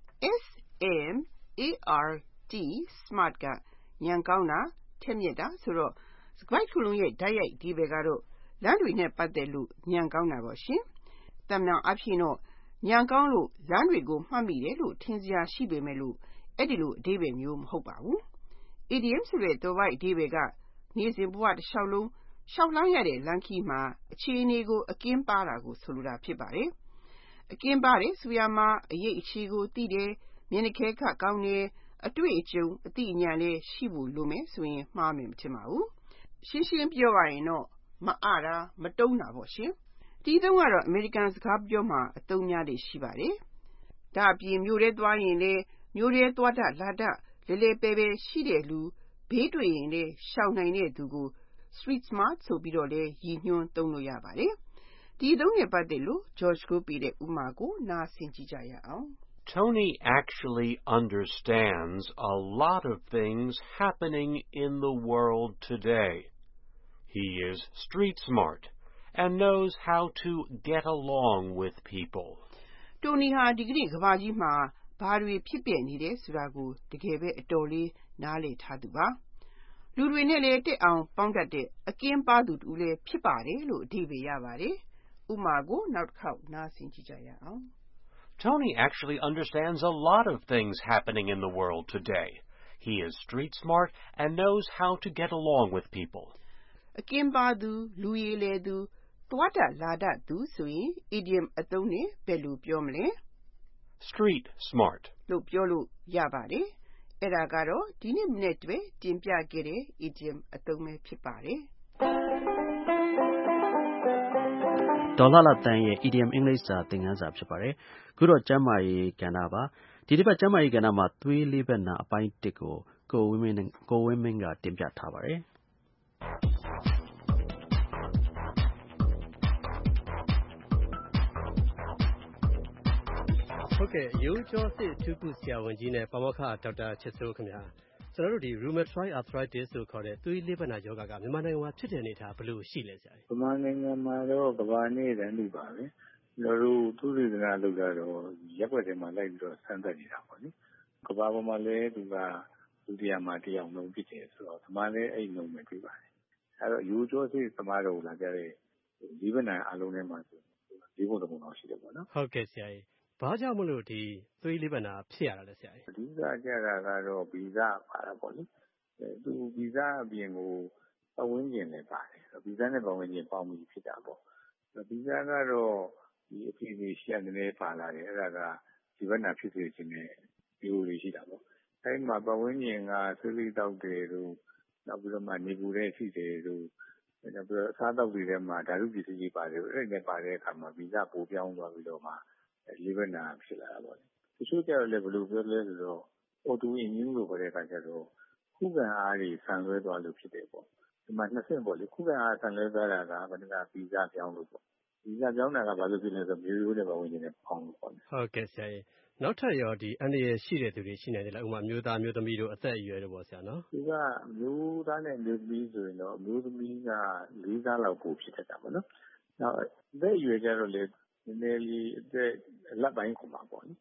Speaker 4: S M A R T smart ကဉာဏ်ကောင်းတာထက်မြက်တာဆိုတော့စကားတစ်ခုလုံးရဲ့တိုက်ရိုက်ဒီဘယ်ကတော့လမ်းတွေနဲ့ပတ်သက်လို့ဉာဏ်ကောင်းတာပေါ့ရှင်။သမ္မန်အဖြစ်တော့ဉာဏ်ကောင်းလို့လမ်းတွေကိုမှတ်မိတယ်လို့ထင်စရာရှိပေမဲ့လို့အဲ့ဒီလိုအဓိပ္ပာယ်မျိုးမဟုတ်ပါဘူး။ Idiom ဆိုတဲ့သွယ်ဝိုက်အဓိပ္ပာယ်ကနေ့စဉ်ဘဝတစ်လျှောက်လုံးရှောက်လှမ်းရတဲ့လမ်းခီးမှာအခြေအနေကိုအကင်းပါတာကိုဆိုလိုတာဖြစ်ပါတယ်။အကင်းပါတယ်ဆိုရမှာအရေးအခြေကိုသိတယ်မျက်နှာခဲခတ်ကောင်းတယ်အတွေ့အကြုံအသိဉာဏ်လည်းရှိဖို့လိုမယ်ဆိုရင်မှားမယ်မထင်ပါဘူး။ရှင်းရှင်းပြောရရင်တော့မအားတာမတုံးတာပေါ့ရှင်။ဒီသုံးကတော့ American စကားပြောမှာအသုံးများတယ်ရှိပါတယ်။ဒါအပြင်မြို့ထဲသွားရင်လည်းမြို့ထဲသွားတတ်လာတတ်လဲလဲပဲပဲရှိတဲ့လူဘေးတွေ့ရင်လည်းရှောင်နိုင်တဲ့သူကို street smart ဆိုပြီးတော့လည်းရည်ညွှန်းသုံးလို့ရပါတယ်။ဒီသုံးနဲ့ပတ်သက်လို့ George ကိုပေးတဲ့ဥပမာကိုနားဆင်ကြည့်ကြရအောင်။
Speaker 5: Tony actually understands a lot of things happening in the world today. He is street smart and knows how to get along with people.
Speaker 4: Tony ဟာဒီကနေ့ကမ္ဘာကြီးမှာဘာတွေဖြစ်ပျက်နေတယ်ဆိုတာကိုတကယ်ပဲအတော်လေးနားလည်ထားသူပါ။လူတွေနဲ့လည်းတက်အောင်ပေါင်းတတ်တဲ့အကင်းပါသူတူလည်းဖြစ်ပါတယ်လို့အဓိပ္ပာယ်ရပါတယ်။ဥပမာကိုနောက်တစ်ခေါက်နားဆင်ကြည့်ကြရအောင်။
Speaker 5: Tony actually understands a lot of things happening in the world today. He is street smart and knows how to get along with people.
Speaker 4: အကင်းပါသူလူရည်လေသူသွားတတ်လာတတ်သူဆိုရင် idiom အသုံးနဲ့ဘယ်လိုပြောမလဲ
Speaker 5: Street smart
Speaker 4: လို့ပြောလို့ရပါတယ်။အဲ့ဒါကတော့ဒီနေ့မနေ့တည်းတင်ပြခဲ့တဲ့ idiom အသုံးပဲဖြစ်ပါတယ်
Speaker 2: ဒေါ်လှလှတန်းရဲ့ idiom အင်္ဂလိပ်စာသင်ခန်းစာဖြစ်ပါတယ်။ခုတော့ကျမ်းမာရေးကဏ္ဍပါ။ဒီတစ်ပတ်ကျမ်းမာရေးကဏ္ဍမှာသွေးလေးဘက်နာအပိုင်း1ကိုကိုဝင်းမင်းကတင်ပြထားပါတယ်။
Speaker 1: ဟုတ်ကဲ့ရိုးကျော်စစ်အထူးကုဆရာဝန်ကြီးနဲ့ပါမောက္ခဒေါက်တာချစ်စိုးခင်ဗျာကျွန်တော်တို့ဒီ rheumatoid arthritis ဆိုခေါ်တဲ့သွေးလေးဘက်နာရောဂါကမြန်မာနိုင်ငံမှာဖြစ်တဲ့အနေအထားဘယ်လိုရှိလဲဆရာ
Speaker 23: ။မြန်မာနိုင်ငံမှာတော့ကမ္ဘာနဲ့တန်းတူပါပဲ။ကျွန်တော်တို့သုတေသနလုပ်တာတော့ရပ်ွက်ထဲမှာလိုက်ပြီးတော့စမ်းသပ်နေတာပေါ့လေ။ကမ္ဘာပေါ်မှာလည်းသူကဒုတိယမှာတစ်ယောက်နှုန်းဖြစ်တယ်ဆိုတော့ဒီမှာလည်းအဲ့နှုန်းပဲတွေ့ပါတယ်။အဲ့တော့ရိုးကျော်စစ်သမားတော်လာကြတဲ့ဒီဘက်နာအားလုံးထဲမှာဆိုဒီဘုံတစ်ပုံတော့ရှိတယ်ပေါ့နော်
Speaker 1: ။ဟုတ်ကဲ့ဆရာကြီး။ဘာကြောင့်မလို့ဒီသွေးလေးဘက်နာဖြစ်ရတာလဲဆရာကြီး
Speaker 23: ။အဓိကကြတာကတော့ဗီဇပါတာပေါ့လေ။သူဗီဇအပြင်ကိုပတ်ဝန်းကျင်လည်းပါတယ်။ဗီဇနဲ့ပတ်ဝန်းကျင်ပေါင်းပြီးဖြစ်တာပေါ့။ဗီဇကတော့ဒီအဖြစ်တွေရှက်နေပါလာတယ်အဲ့ဒါကဒီဘက်နာဖြစ်စေခြင်းနဲ့မျိုးတွေရှိတာပေါ့။အဲ့မှာပတ်ဝန်းကျင်ကဆွေးနွေးတောက်တယ်တို့နောက်ပြီးတော့မှနေပူတဲ့ဖြစ်တယ်တို့နောက်ပြီးတော့အစားတောက်တွေထဲမှာဓာတုပစ္စည်းတွေပါတယ်အဲ့ဒါနဲ့ပါတဲ့အခါမှာဗီဇပိုပြောင်းသွားပြီးတော့မှလေးဘက်နာဖြစ်လာတာပေါ့။တချို့ကြတော့လည်းဘယ်လိုပြောလဲဆိုတော့ autoimmune လို့ခေါ်တဲ့အခါကျတော့ခုခံအားတွေဆန်လွဲသွားလို့ဖြစ်တယ်ပေါ့။ဒီမှာနှစ်ဆင့်ပေါ့လေခုခံအားဆန်လွဲသွားတာကဘယ်နှကဗီဇပြောင်းလို့ပေါ့။ဗီဇပြောင်းတာကဘာလို့ဖြစ်လဲဆိုတော့မျိုးရိုးနဲ့ပတ်ဝန်းကျင်နဲ့ပေါင်းလို့ပေါ့
Speaker 1: ။ဟုတ်ကဲ့ဆရာကြီး။နောက်ထပ်ရောဒီအန္တရာယ်ရှိတဲ့သူတွေရှိနိုင်တယ်လားဥပမာမျိုးသားမျိုးသမီးတို့အသက်အရွယ်တို့ပေါ့ဆရာနော်
Speaker 23: ။သူကမျိုးသားနဲ့မျိုးသမီးဆိုရင်တော့မျိုးသမီးက4 ဆလောက်ပိုဖြစ်တတ်တာပေါ့နော်။နောက်အသက်အရွယ်ကျတော့လေနည်းနည်းလေးအသက်လက်ပိုင်းခုမှာပေါ့လေ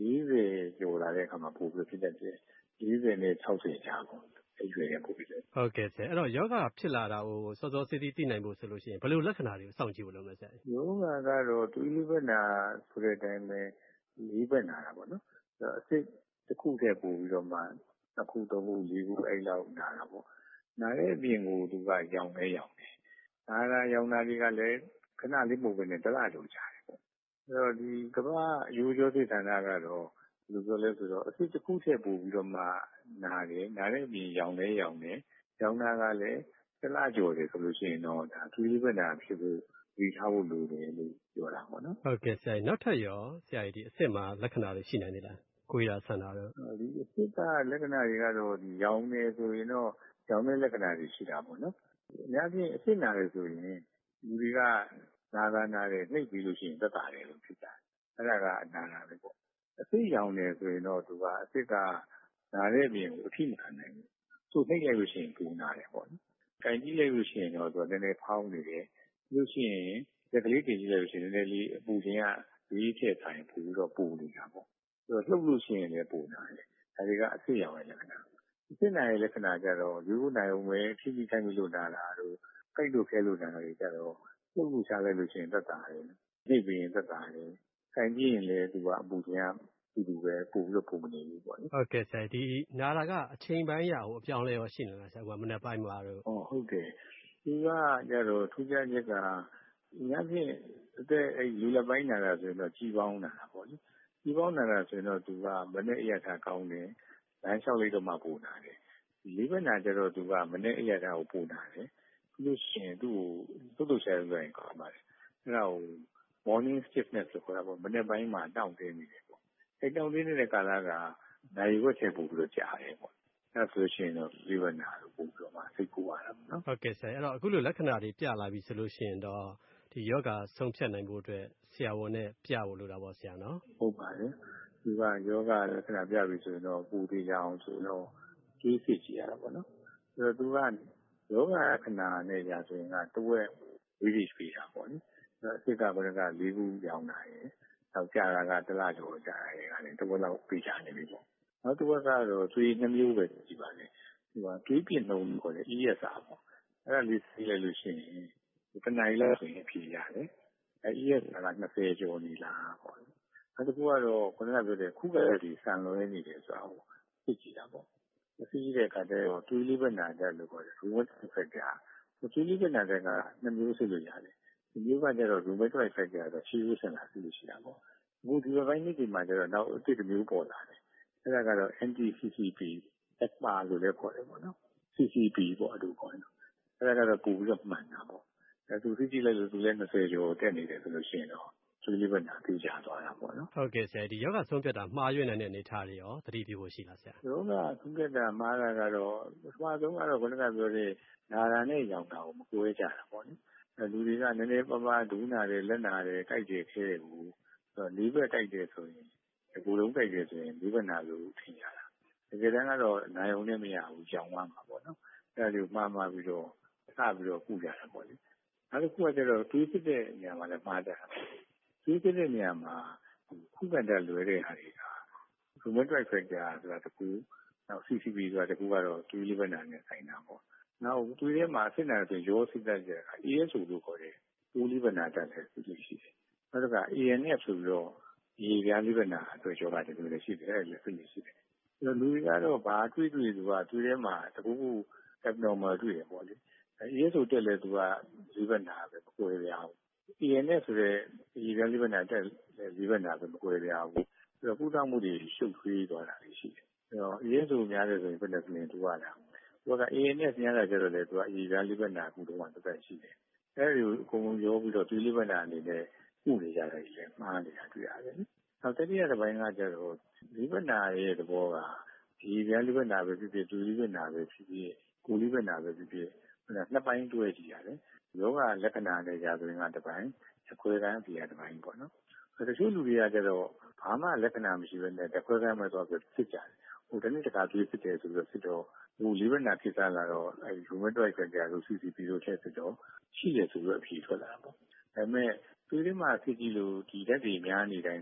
Speaker 23: 40ကျော်လာတဲ့အခါမှာပိုပြီးဖြစ်တတ်တယ်40နဲ့60ကြားပေါ့အဲ့ရွယ်ရပိုပြီးတယ်
Speaker 1: ဟုတ်ကဲ့ဆရာအဲ့တော့ယောဂဖြစ်လာတာကိုစောစောစီးစီးသိနိုင်ဖို့ဆိုလို့ရှိရင်ဘယ်လိုလက္ခဏာတွေကိုစောင့်ကြည့်ဖို့လုပ်မလဲဆရာ
Speaker 23: ယောဂကတော့သွေးလေးဘက်နာဆိုတဲ့အတိုင်းပဲလေးဘက်နာတာပေါ့နော်အစစ်တစ်ခုတည်းပို့ပြီးတော့မှ2ခု3ခု4ခုအဲ့လောက်နာတာပေါ့နာတဲ့အပြင်ကိုသူကရောင်နေရောင်တယ်နာတာရောင်တာတွေကလည်းခဏလေးပုံပဲနဲ့တလားလိုကြတယ်ပေါ့အဲ့တော့ဒီကမ္ဘာရိုးရိုးသိဌာနကတော့ဘယ်လိုပြောလဲဆိုတော့အစစ်တစ်ခုတည်းပို့ပြီးတော့မှနာတယ်နာတဲ့အပြင်ရောင်နေရောင်တယ်ရောင်တာကလည်းတလားကြော်တယ်ဆိုလို့ရှိရင်တော့ဒါသွေးလေးဘက်နာဖြစ်ဖို့ဒီထားဖို့လိုတယ်လို့ပြောတာပေါ့နော်
Speaker 1: ဟုတ်ကဲ့ဆရာနောက်ထပ်ရောဆရာဒီအစ်စ်မှာလက္ခဏာတွေရှိနိုင်သေးလားကိုယ်ရဆန္ဒတော့
Speaker 23: ဒီအစ်စ်ကလက္ခဏာတွေကတော့ဒီရောင်နေဆိုရင်တော့ရောင်တဲ့လက္ခဏာတွေရှိတာပေါ့နော်အများကြီးအစ်စ်နာတယ်ဆိုရင်လူတွေကနာတယ်နှိပ်ပြီးလို့ရှိရင်သက်သာတယ်လို့ဖြစ်ကြတယ်အဲ့ဒါကအနာတာပဲပေါ့အစ်စ်ရောင်နေဆိုရင်တော့သူကအစ်စ်ကနာတဲ့အပြင်ကိုအထိမခံနိုင်ဘူးသူနှိပ်လိုက်လို့ရှိရင်ပူနာတယ်ပေါ့နော်ကြိုင်ကြည့်လိုက်လို့ရှိရင်တော့သူကနည်းနည်းဖောင်းနေတယ်လို့ရှိရင်တက်ကလေးတင်ကြည့်လိုက်လို့ရှိရင်နည်းနည်းလေးအပူချင်းကလေးထည့်ထိုင်ပူပြီးတော့ပူနေတာပေါ့လှုပ်လို့ရှိရင်လည်းပူနာတယ်ဒါတွေကအစ်စ်ရောင်ရဲ့လက္ခဏာအစ်စ်နာရဲ့လက္ခဏာကျတော့ရိုးရိုးနိုင်အောင်ပဲဖြည်းဖြည်းထိုင်ပြီးလို့နာတာတို့ကြိုက်လို့ခဲလို့နာတာတွေကျတော့လှုပ်လို့ရှားလိုက်လို့ရှိရင်သက်သာတယ်နှိပ်ပြီးရင်သက်သာတယ်ခိုင်ကြည့်ရင်လည်းသူကအပူချင်းကတူပဲပူပြီးတော့ပူမနေဘူးပေါ့
Speaker 1: ဟုတ်ကဲ့ဆရာဒီနာတာကအချိန်ပိုင်းရအောင်အပြောင်းလဲရောရှိနေလားဆရာကမနေ့ပိုင်းမှာတော့
Speaker 23: ဟုတ်တယ်သူကကျတော့ထူးခြားချက်ကညဖြင့်အဲ့လူလက်ပိုင်းနာတာဆိုရင်တော့ကြီးပေါင်းနာတာပေါ့လေကြီးပေါင်းနာတာဆိုရင်တော့သူကမနေ့အရထားကောင်းတယ်လမ်းလျှောက်လိုက်တော့မှပူနာတယ်လေးဘက်နာကျတော့သူကမနေ့အရထားကိုပူနာတယ်ပြီးလို့ရှိရင်သူ့ကိုသုတ်ရှာလို့ရင်ကောင်းပါတယ်အဲ့ဒါကို morning stiffness လို့ခေါ်တာပေါ့မနေ့ပိုင်းမှာတောင့်တင်းနေတယ်ပေါ့အဲ့တောင့်တင်းနေတဲ့ကာလကနိုင်ဝက်ထဲပို့ပြီးတော့ကြာတယ်ပေါ့အဲ့ဆိုရှင်တော့လေးဘက်နာကိုပို့ပြီးတော့မှစိတ်ကူရတာပေါ့နော်
Speaker 1: ဟုတ်ကဲ့ဆရာအဲ့တော့အခုလိုလက္ခဏာတွေပြလာပြီဆိုလို့ရှိရင်တော့ဒီယောဂဆုံးဖြတ်နိုင်ဖို့အတွက်ဆရာဝန်နဲ့ပြဖို့လိုတာပေါ့ဆရာနော်
Speaker 23: ဟုတ်ပါတယ်ဒီကယောဂလက္ခဏာပြပြီဆိုရင်တော့ပူသေးကြအောင်ဆိုတော့တွေးစစ်ကြည့်ရတာပေါ့နော်ဆိုတော့သူကယောဂလက္ခဏာနဲ့ကြာဆိုရင်ကတဝက်ဝိရိပေးတာပေါ့နိအစ်ကဘယ်က၄ခုရောင်းတာရယ်နောက်ကြာတာကတစ်လကျော်ကြာတယ်ကလည်းတဝက်လောက်ပေးချနေပြီပေါ့နောက်တစ်ဝက်ကတော့သွေးနှမျိုးပဲကြည့်ပါလေဒီကသွေးပြင်းနှုန်းခေါ်တယ် ESR ပေါ့အဲ့ဒါလေးသိလိုက်လို့ရှိရင်တနိုင်လောက်ဆိုရင်ဖြေရတယ်အဲ့ ESR က20ကျော်နေလားပေါ့နောက်တစ်ခုကတော့ခုနကပြောတဲ့ခုကလေးတွေဆန်လွဲနေတယ်ဆိုတော့သိကြည့်တာပေါ့သိကြည့်တဲ့အခါကျတော့သွေးလေးဘက်နာတယ်လို့ခေါ်တယ် rheumatoid factor သွေးလေးဘက်နာတဲ့က2မျိုးစစ်လို့ရတယ်ဒီမျိုးကကျတော့ rheumatoid factor ဆိုရှေးဦးဆန်လာသိလို့ရှိတာပေါ့အခုဒီဘက်ပိုင်းတွေမှာကျတော့နောက်အစ်တစ်မျိုးပေါ်လာတယ်အဲ့ဒါကတော့ anti-CCP ECMA လို့လည်းခေါ်တယ်ပေါ့နော် CCP ပေါ့အတူခေါ်တယ်အဲ့ဒါကတော့ပို့ပြီးတော့မှန်တာပေါ့အဲ့သူသိကြည့်လိုက်လို့သူလည်း20ကျော်တက်နေတယ်ဆိုလို့ရှိရင်တော့သွေးလေးဘက်နာသိကြသွားတာပေါ့နော်
Speaker 1: ဟုတ်ကဲ့ဆရာဒီယောဂဆုံးဖြတ်တာမှားရွေးနိုင်တဲ့အနေအထားတွေရောသတိပြုဖို့ရှိလားဆရာ
Speaker 23: ယောဂဆုံးဖြတ်တာမှားတာကတော့ပထမဆုံးကတော့ခုနကပြောတဲ့နာတာနဲ့ရောင်တာကိုမကွဲကြတာပေါ့နိလူတွေကနည်းနည်းပါးပါးဒူးနာတယ်လက်နာတယ်ကြိုက်တယ်ခဲတယ်ကိုလေးဘက်ကြိုက်တယ်ဆိုရင်ဒီလိုလုံးကြိုက်တယ်ဆိုရင်လေးဘက်နာလို့ထင်ကြတာတကယ်တမ်းကတော့နာယုံနဲ့မရဘူးကြောင်သွားမှာပေါ့နော်အဲ့ဒါကိုမှားပြီးတော့စပြီးတော့ကုကြတာပေါ့လေနောက်တစ်ခုကကျတော့တွေးစစ်တဲ့နေရာမှာလည်းမှားကြတာတွေးစစ်တဲ့နေရာမှာခုခံတတ်လွယ်တဲ့ဟာတွေက rheumatoid factor ဆိုတာတစ်ခုနောက် CCP ဆိုတာတစ်ခုကတော့တွေးလေးဘက်နာနဲ့ဆိုင်တာပေါ့နောက်တွေးထဲမှာစစ်နာဆိုရောစစ်တတ်ကြတာ ASO လို့ခေါ်တယ်တွေးလေးဘက်နာတတ်တယ်သူတို့ရှိတယ်နောက်တစ်ခါ ANF ဆိုပြီးတော့ရေပြားလေးဘက်နာအတွက်ကြောတာတကယ်လည်းရှိတယ်အဲ့ဒါလည်းသိရှိတယ်လူတွေကတော့ဘာတွေးသူကတွေးထဲမှာတကူကူ abnormal တွေ့တယ်ပေါ့လေASO တက်လဲသူကလေးဘက်နာပဲမကွဲပြားဘူး ANF ဆိုတဲ့ရေပြားလေးဘက်နာတက်လေးဘက်နာပဲမကွဲပြားဘူးအဲ့တော့ကုသမှုတွေရှုပ်ထွေးသွားတာရှိတယ်အဲ့တော့ ASO များတယ်ဆိုရင်ဘယ်နဲ့ပြင်တူရတာသူက ANF များတာကျတော့လေသူကရေပြားလေးဘက်နာကုတော့မှတက်ရှိတယ်အဲ့ဒီအကုန်လုံးရောပြီးတော့သွေးလေးဘက်နာအနေနဲ့ကုနေကြတယ်လေမှားနေတာတွေ့ရတယ်နောက်တတိယတစ်ပိုင်းကကျတော့လေးဘက်နာရဲ့သဘောကဒီပြားလေးဘက်နာပဲဖြစ်ဖြစ်သွေးလေးဘက်နာပဲဖြစ်ဖြစ်ကိုယ်လေးဘက်နာပဲဖြစ်ဖြစ်နှစ်ပိုင်းတွဲကြည့်ရတယ်ယောဂလက္ခဏာနဲ့ကြာဆိုရင်ကတစ်ပိုင်းအခွဲကန်းပြရတစ်ပိုင်းပေါ့နော်တချို့လူတွေကကျတော့ဘာမှလက္ခဏာမရှိဘဲနဲ့တစ်ခွဲကန်းမဲ့သွားပြီးစစ်ကြတယ်တနေ့တစ်ခါသွေးစစ်တယ်ဆိုပြီးစစ်တော့လေးဘက်နာဖြစ်လာတော့အဲ rheumatoid factor လို့ CCP လို့ထည့်စစ်တော့ရှိတယ်ဆိုပြီးအဖြေထွက်လာတာပေါ့ဒါပေမဲ့သွေးထဲမှာဖြစ်ကြည့်လို့ဒီဓာတ်တွေများနေတိုင်းလေ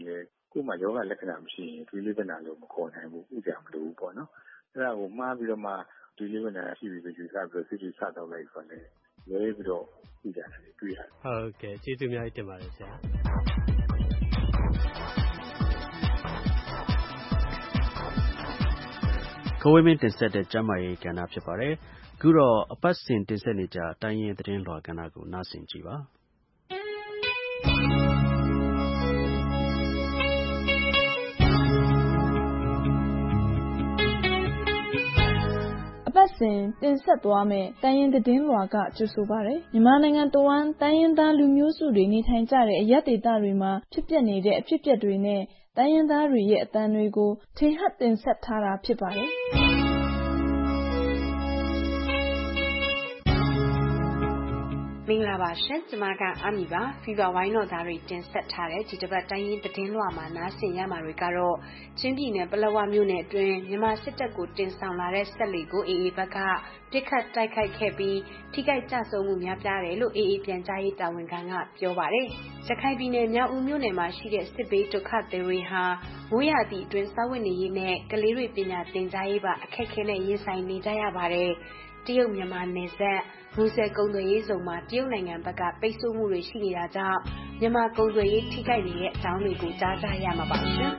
Speaker 23: ကိုယ်မှာယောဂလက္ခဏာမရှိရင်တွေးလိပနာလို့မခေါ်နိုင်ဘူးဥစ္စာမလို့ပေါ့နော်အဲ့ဒါကိုမှားပြီးတော့မှတွေးလိပနာရှိပြီဆိုယူဆပြီးစစ်တီစတော့လိုက်ဆိုတယ်လဲပြီးတော့ဥစ္စာတွေတွေ့ရတယ်
Speaker 1: ဟုတ်ကဲ့ကျေးဇူးအများကြီးတင်ပါတယ်ဆရာ
Speaker 2: ကိုဝင်းမင်းတင်ဆက်တဲ့ကျမ်းမာရေးကဏ္ဍဖြစ်ပါတယ်အခုတော့အပတ်စဉ်တင်ဆက်နေကြတိုင်းရင်းသတင်းလွှာကဏ္ဍကိုနားဆင်ကြည့်ပါ
Speaker 7: အပတ်စဉ်တင်ဆက်သွားမယ့်တိုင်းရင်းသတင်းလွှာကကြိုဆိုပါရယ်မြန်မာနိုင်ငံတဝန်းတိုင်းရင်းသားလူမျိုးစုတွေနေထိုင်ကြတဲ့အရပ်ဒေသတွေမှာဖြစ်ပျက်နေတဲ့အဖြစ်အပျက်တွေနဲ့တိုင်းရင်းသားတွေရဲ့အသံတွေကိုထင်ဟပ်တင်ဆက်ထားတာဖြစ်ပါတယ်
Speaker 8: မင်္ဂလာပါရှင်ကျမကအမီပါဖီဗာဝိုင်းတော်သားတွေတင်ဆက်ထားတဲ့ဒီတစ်ပတ်တိုင်းရင်းသတင်းလွှာမှာနားဆင်ရမှာတွေကတော့ချင်းပြည်နယ်ပလက်ဝမြို့နယ်အတွင်းမြန်မာစစ်တပ်ကိုတင်ဆောင်လာတဲ့ဆက်လီကိုအေအေဘက်ကပစ်ခတ်တိုက်ခိုက်ခဲ့ပြီးထိခိုက်ကြဆုံးမှုများပြားတယ်လို့အေအေပြန်ကြားရေးတာဝန်ခံကပြောပါတယ်ရခိုင်ပြည်နယ်မြောက်ဦးမြို့နယ်မှာရှိတဲ့စစ်ဘေးဒုက္ခသည်တွေဟာမိုးရာသီအတွင်းစားဝတ်နေရေးနဲ့ကလေးတွေပညာသင်ကြားရေးပါအခက်အခဲနဲ့ရင်ဆိုင်နေကြရပါတယ်တရုတ်မြန်မာနယ်စပ်မူဆယ်ကုန်သွယ်ရေးဇုံမှာတရုတ်နိုင်ငံဘက်ကပိတ်ဆို့မှုတွေရှိနေတာကြောင့်မြန်မာကုန်သွယ်ရေးထိခိုက်နေတဲ့အကြောင်းတွေကိုကြားကြရမှာပါရှင်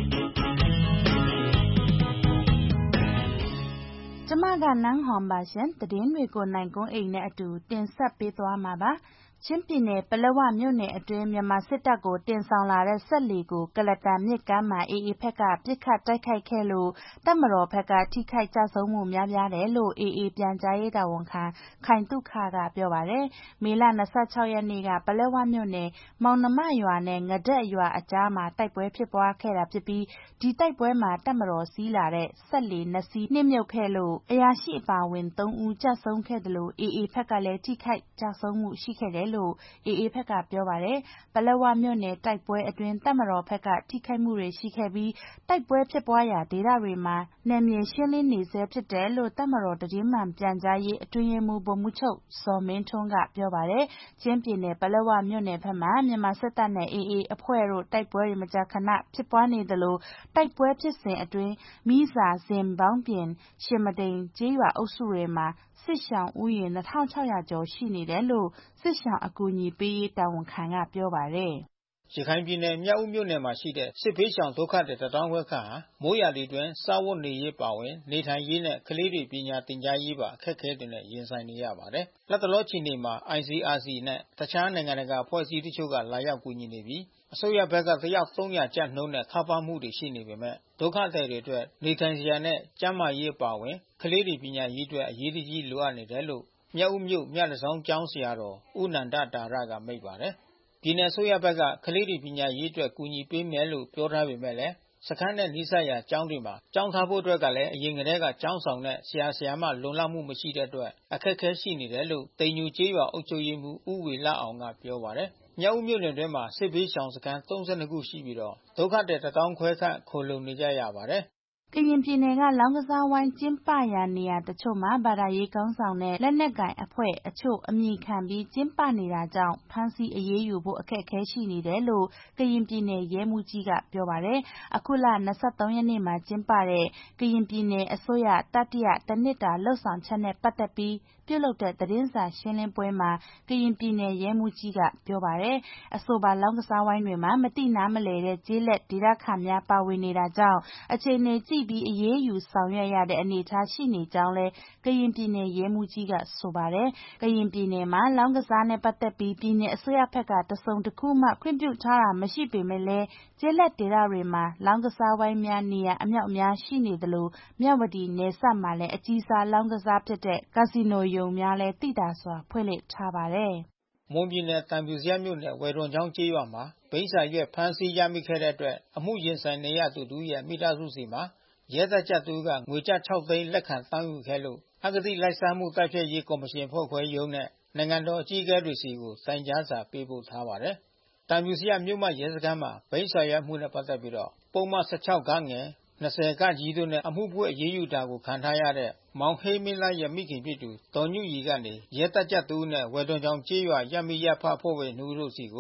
Speaker 9: ကျမကနန်းဟွန်ပါရှင်သတင်းတွေကိုနိုင်ကုန်းအိမ်နဲ့အတူတင်ဆက်ပေးသွားမှာပါချင်းပြည်နယ်ပလက်ဝမြို့နယ်အတွင်းမြန်မာစစ်တပ်ကိုတင်ဆောင်လာတဲ့ဆက်လီကိုကလတန်မြစ်ကမ်းမှာအေအေဖက်ကပစ်ခတ်တိုက်ခိုက်ခဲ့လို့တပ်မတော်ဖက်ကထိခိုက်ကြဆုံးမှုများပြားတယ်လို့အေအေပြန်ကြားရေးတာဝန်ခံခိုင်တုခကပြောပါတယ်မေလ26ရက်နေ့ကပလက်ဝမြို့နယ်မောင်နှမရွာနဲ့ငဒက်ရွာအကြားမှာတိုက်ပွဲဖြစ်ပွားခဲ့တာဖြစ်ပြီးဒီတိုက်ပွဲမှာတပ်မတော်စီးလာတဲ့ဆက်လီ2စီးနှိမ့်မြုပ်ခဲ့လို့အရာရှိအပါဝင်3ဦးကြဆုံးခဲ့တယ်လို့အေအေဖက်ကလည်းထိခိုက်ကြဆုံးမှုရှိခဲ့တယ်လို့အေအေဖက်ကပြောပါတယ်ပလက်ဝမြို့နယ်တိုက်ပွဲအတွင်းတပ်မတော်ဖက်ကထိခိုက်မှုတွေရှိခဲ့ပြီးတိုက်ပွဲဖြစ်ပွားရာဒေသတွေမှာနယ်မြေရှင်းလင်းနေဆဲဖြစ်တယ်လို့တပ်မတော်သတင်းမှန်ပြန်ကြားရေးအတွင်းရေးမှူးဗိုလ်မှူးချုပ်ဇော်မင်းထွန်းကပြောပါတယ်ချင်းပြည်နယ်ပလက်ဝမြို့နယ်ဖက်မှာမြန်မာစစ်တပ်နဲ့အေအေအဖွဲ့တို့တိုက်ပွဲတွေမကြာခဏဖြစ်ပွားနေတယ်လို့တိုက်ပွဲဖြစ်စဉ်အတွင်းမီးစာဇင်ပေါင်းပြင်ရှင်မဒိန်ကျေးရွာအုပ်စုတွေမှာစစ်ရှောင်ဦးရေ2600ကျော်ရှိနေတယ်လို့စစ်ရှောင်အကူအညီပေးရေးတာဝန်ခံကပြောပါတယ်
Speaker 24: ရခိုင်ပြည်နယ်မြောက်ဦးမြို့နယ်မှာရှိတဲ့စစ်ဘေးရှောင်ဒုက္ခသည်တထောင်ခွဲခန့်ဟာမိုးရာသီတွင်စားဝတ်နေရေးပါဝင်နေထိုင်ရေးနဲ့ကလေးတွေပညာသင်ကြားရေးပါအခက်အခဲတွေနဲ့ရင်ဆိုင်နေရပါတယ်။လက်တလောချိန်တွေမှာ ICRC နဲ့တခြားနိုင်ငံတကာအဖွဲ့အစည်းတချို့ကလာရောက်ကူညီနေပြီးအစိုးရဘက်ကတယောက်300ကျပ်နှုန်းနဲ့ထောက်ပံ့မှုတွေရှိနေပေမဲ့ဒုက္ခသည်တွေအတွက်နေထိုင်စရာနဲ့ကျန်းမာရေးပါဝင်ကလေးတွေပညာရေးအတွက်အရေးတကြီးလိုအပ်နေတယ်လို့မြောက်ဦးမြို့မြတ်တစောင်းကျောင်းဆရာတော်ဦးနန္ဒတာရကမိန့်ပါတယ်။ပြည်နယ်အစိုးရဘက်ကကလေးတွေပညာရေးအတွက်ကူညီပေးမယ်လို့ပြောထားပေမဲ့စခန်းနဲ့နီးစပ်ရာကျောင်းတွေမှာကျောင်းထားဖို့အတွက်ကလည်းအရင်ကတည်းကကျောင်းဆောင်တဲ့ဆရာဆရာမလုံလောက်မှုမရှိတဲ့အတွက်အခက်အခဲရှိနေတယ်လို့တိမ်ညိုကျေးရွာအုပ်ချုပ်ရေးမှူးဦးဝေလအောင်ကပြောပါတယ်။မြောက်ဦးမြို့နယ်တွင်းမှာစစ်ဘေးရှောင်စခန်း32ခုရှိပြီးတော့ဒုက္ခသည်1,000 ခွဲခန့်ခိုလှုံနေကြရပါတယ်။
Speaker 9: ကရင်ပြည်နယ်ကလောင်းကစားဝိုင်းကျင်းပရာနေရာတချို့မှာဘာသာရေးကောင်းဆောင်တဲ့လက်နက်ကိုင်အဖွဲ့အချို့အမိခံပြီးကျင်းပနေတာကြောင့်ဖမ်းဆီးအရေးယူဖို့အခက်အခဲရှိနေတယ်လို့ကရင်ပြည်နယ်ရဲမှူးကြီးကပြောပါတယ်။အခုလ23ရက်နေ့မှာကျင်းပတဲ့ကရင်ပြည်နယ်အစိုးရတတိယတနှစ်တာလှုပ်ဆောင်ချက်နဲ့ပတ်သက်ပြီးပြုလုပ်တဲ့သတင်းစာရှင်းလင်းပွဲမှာကရင်ပြည်နယ်ရဲမှူးကြီးကပြောပါတယ်။အဆိုပါလောင်းကစားဝိုင်းတွေမှာမတိနားမလည်တဲ့ကျေးလက်ဒေသခံများပါဝင်နေတာကြောင့်အခြေအနေကြည့်ပြီးအရေးယူဆောင်ရွက်ရတဲ့အနေအထားရှိနေကြောင်းလဲကရင်ပြည်နယ်ရဲမှူးကြီးကဆိုပါတယ်။ကရင်ပြည်နယ်မှာလောင်းကစားနဲ့ပတ်သက်ပြီးပြည်နယ်အစိုးရဘက်ကတစုံတစ်ခုမှခွင့်ပြုထားတာမရှိပေမဲ့လည်းကျေးလက်ဒေသတွေမှာလောင်းကစားဝိုင်းများနေရာအမြောက်အများရှိနေသလိုမြဝတီနယ်စပ်မှာလည်းအကြီးစားလောင်းကစားဖြစ်တဲ့ကာစီနိုရုံများလည်းသိသာစွာဖွင့်လှစ်ထားပါတယ်
Speaker 24: ။မွန်ပြည်နယ်တန်ဖြူဇရပ်မြို့နယ်ဝယ်တွန်ချောင်းကျေးရွာမှာဘိန်းစာရွက်ဖမ်းဆီးရမိခဲ့တဲ့အတွက်အမှုရင်ဆိုင်နေရသူတို့ရဲ့မိသားစုစီမှာရဲတပ်ကြပ်သူကငွေကျပ်6သိန်းလက်ခံတောင်းယူခဲ့လို့အဂတိလိုက်စားမှုတိုက်ဖျက်ရေးကော်မရှင်ဖွဲ့ခွဲရုံးနဲ့နိုင်ငံတော်အကြီးအကဲတွေစီကိုတိုင်ကြားစာပေးပို့ထားပါတယ်။တန်ဖြူဇရပ်မြို့မရဲစခန်းမှာဘိန်းစာရွက်မှုနဲ့ပတ်သက်ပြီးပုဒ်မ16 20 တို့နဲ့အမှုဖွင့်အရေးယူတာကိုခံထားရတဲ့မောင်ဟိမင်းလရဲ့မိခင်ဖြစ်သူဒေါ်ညုရီကနေရဲတပ်ကြပ်သူနဲ့ဝယ်တွန်ချောင်းကျေးရွာရပ်မိရပ်ဖအဖွဲ့ဝင်2ဦးတို့စီကို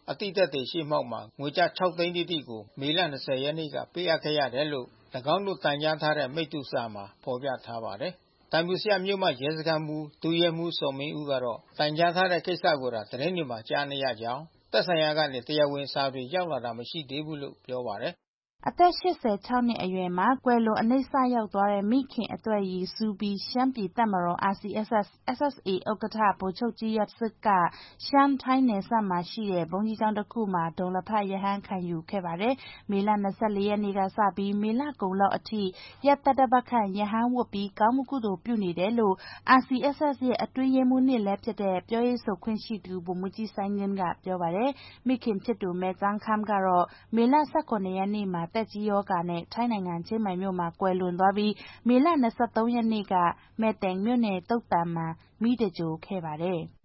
Speaker 24: အတိတ်သက်သေရှိမှောက်မှာငွေကျပ်6သိန်းတိကိုမေလ20ရက်နေ့ကပေးအပ်ခဲ့ရတယ်လို့၎င်းတို့တိုင်ကြားထားတဲ့မိတ္တူစာမှာဖော်ပြထားပါတယ်။တိုင်ပူစရမြို့မှရဲစခန်းမှူးဒုရဲမှူးစော်မင်းဦးကတော့တိုင်ကြားထားတဲ့ကိစ္စကိုသာသတင်းတွေမှာကြားနေရကြောင်းသက်ဆိုင်ရာကနေတရားဝင်စာတွေရောက်လာတာမရှိသေးဘူးလို့ပြောပါတယ်။
Speaker 9: အသက်86နှစ်အရွယ်မှာကွယ်လွန်အနိစ္စရောက်သွားတဲ့မိခင်အတွက်ရည်စူးပြီးရှမ်းပြည်တပ်မတော် RCSS/SSA ဥက္ကဋ္ဌဗိုလ်ချုပ်ကြီးယွက်စစ်ကရှမ်းထိုင်းနယ်စပ်မှာရှိတဲ့ဘုန်းကြီးကျောင်းတစ်ခုမှာဒုံလဖရဟန်းခံယူခဲ့ပါတယ်။မေလ24ရက်နေ့ကစပြီးမေလကုန်လောက်အထိရက်သတ္တပတ်ခန့်ရဟန်းဝတ်ပြီးကောင်းမှုကုသိုလ်ပြုနေတယ်လို့ RCSS ရဲ့အတွင်းရေးမှူး2လည်းဖြစ်တဲ့ပြောရေးဆိုခွင့်ရှိသူဗိုလ်မှူးကြီးစိုင်းငင်းကပြောပါတယ်။မိခင်ဖြစ်သူမဲကျန်းခမ်းကတော့မေလ18ရက်နေ့မှာသက်ကြီးရောဂါနဲ့ထိုင်းနိုင်ငံချင်းမိုင်မြို့မှာကွယ်လွန်သွားပြီးမေလ23ရက်နေ့ကမဲတိန်မြို့နယ်တုတ်တံမှာမိတကြိုခဲ့ပါတယ်။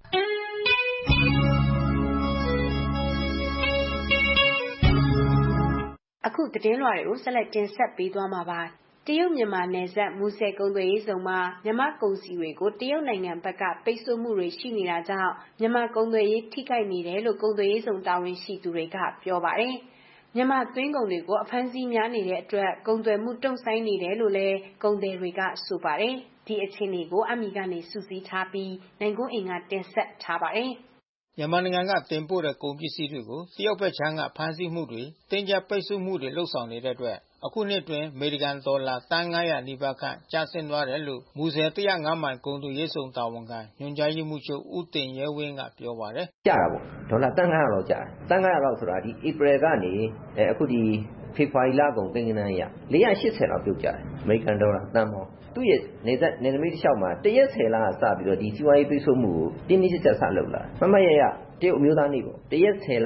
Speaker 8: အခုသတင်းလွှာတွေကိုဆက်လက်တင်ဆက်ပေးသွားမှာပါ။တရုတ်မြန်မာနယ်စပ်မူဆယ်ကုန်သွယ်ရေးဆောင်မှာမြန်မာကုန်စည်တွေကိုတရုတ်နိုင်ငံဘက်ကပိတ်ဆို့မှုတွေရှိနေတာကြောင့်မြန်မာကုန်သွယ်ရေးထိခိုက်နေတယ်လို့ကုန်သွယ်ရေးဆောင်တာဝန်ရှိသူတွေကပြောပါတယ်။မြန်မာသွင်းကုန်တွေကိုအဖမ်းဆီးများနေတဲ့အတွက်ကုန်သွယ်မှုတုံ့ဆိုင်းနေတယ်လို့လည်းကုန်သည်တွေကဆိုပါတယ်။ဒီအခြေအနေကိုအမီကနေစုစည်းထားပြီးနိုင်ကွန်းအိမ်ကတင်ဆက်ထားပါတယ်။မြန်မာနိုင်ငံကတင်ပို့တဲ့ကုန်ပစ္စည်းတွေကိုတရုတ်ဘက်ခြမ်းကဖမ်းဆီးမှုတွေတင်းကျပ်ပိတ်ဆို့မှုတွေလှုပ်ဆောင်နေတဲ့အတွက်အခုနှစ်တွင်အမေရိကန်ဒေါ်လာသန်း900နီးပါးခန့်ကျဆင်းသွားတယ်လို့မူဆယ်105မိုင်ကုန်သွယ်ရေးဆောင်တာဝန်ခံညွှန်ကြားရေးမှူးချုပ်ဦးတင်ရဲဝင်းကပြောပါတယ်
Speaker 20: ။ကျတာပေါ့ဒေါ်လာသန်း900လောက်ကျတယ်။သန်း900လောက်ဆိုတာဒီဧပြီကနေအခုဒီဖေဖော်ဝါရီလကုန်ကိန်းဂဏန်းရ480လောက်ပြုတ်ကျတယ်။အမေရိကန်ဒေါ်လာသန်းပေါင်းသူ့ရဲ့နေသမီးတစ်လျှောက်မှာတရက်10လစပြီးတော့ဒီစီးပွားရေးပိတ်ဆို့မှုကိုတင်းတင်းကျပ်ကျပ်ဆက်လုပ်လာ။မမရရတရုတ်အမျိုးသားနေ့ပေါ့တရက်10လ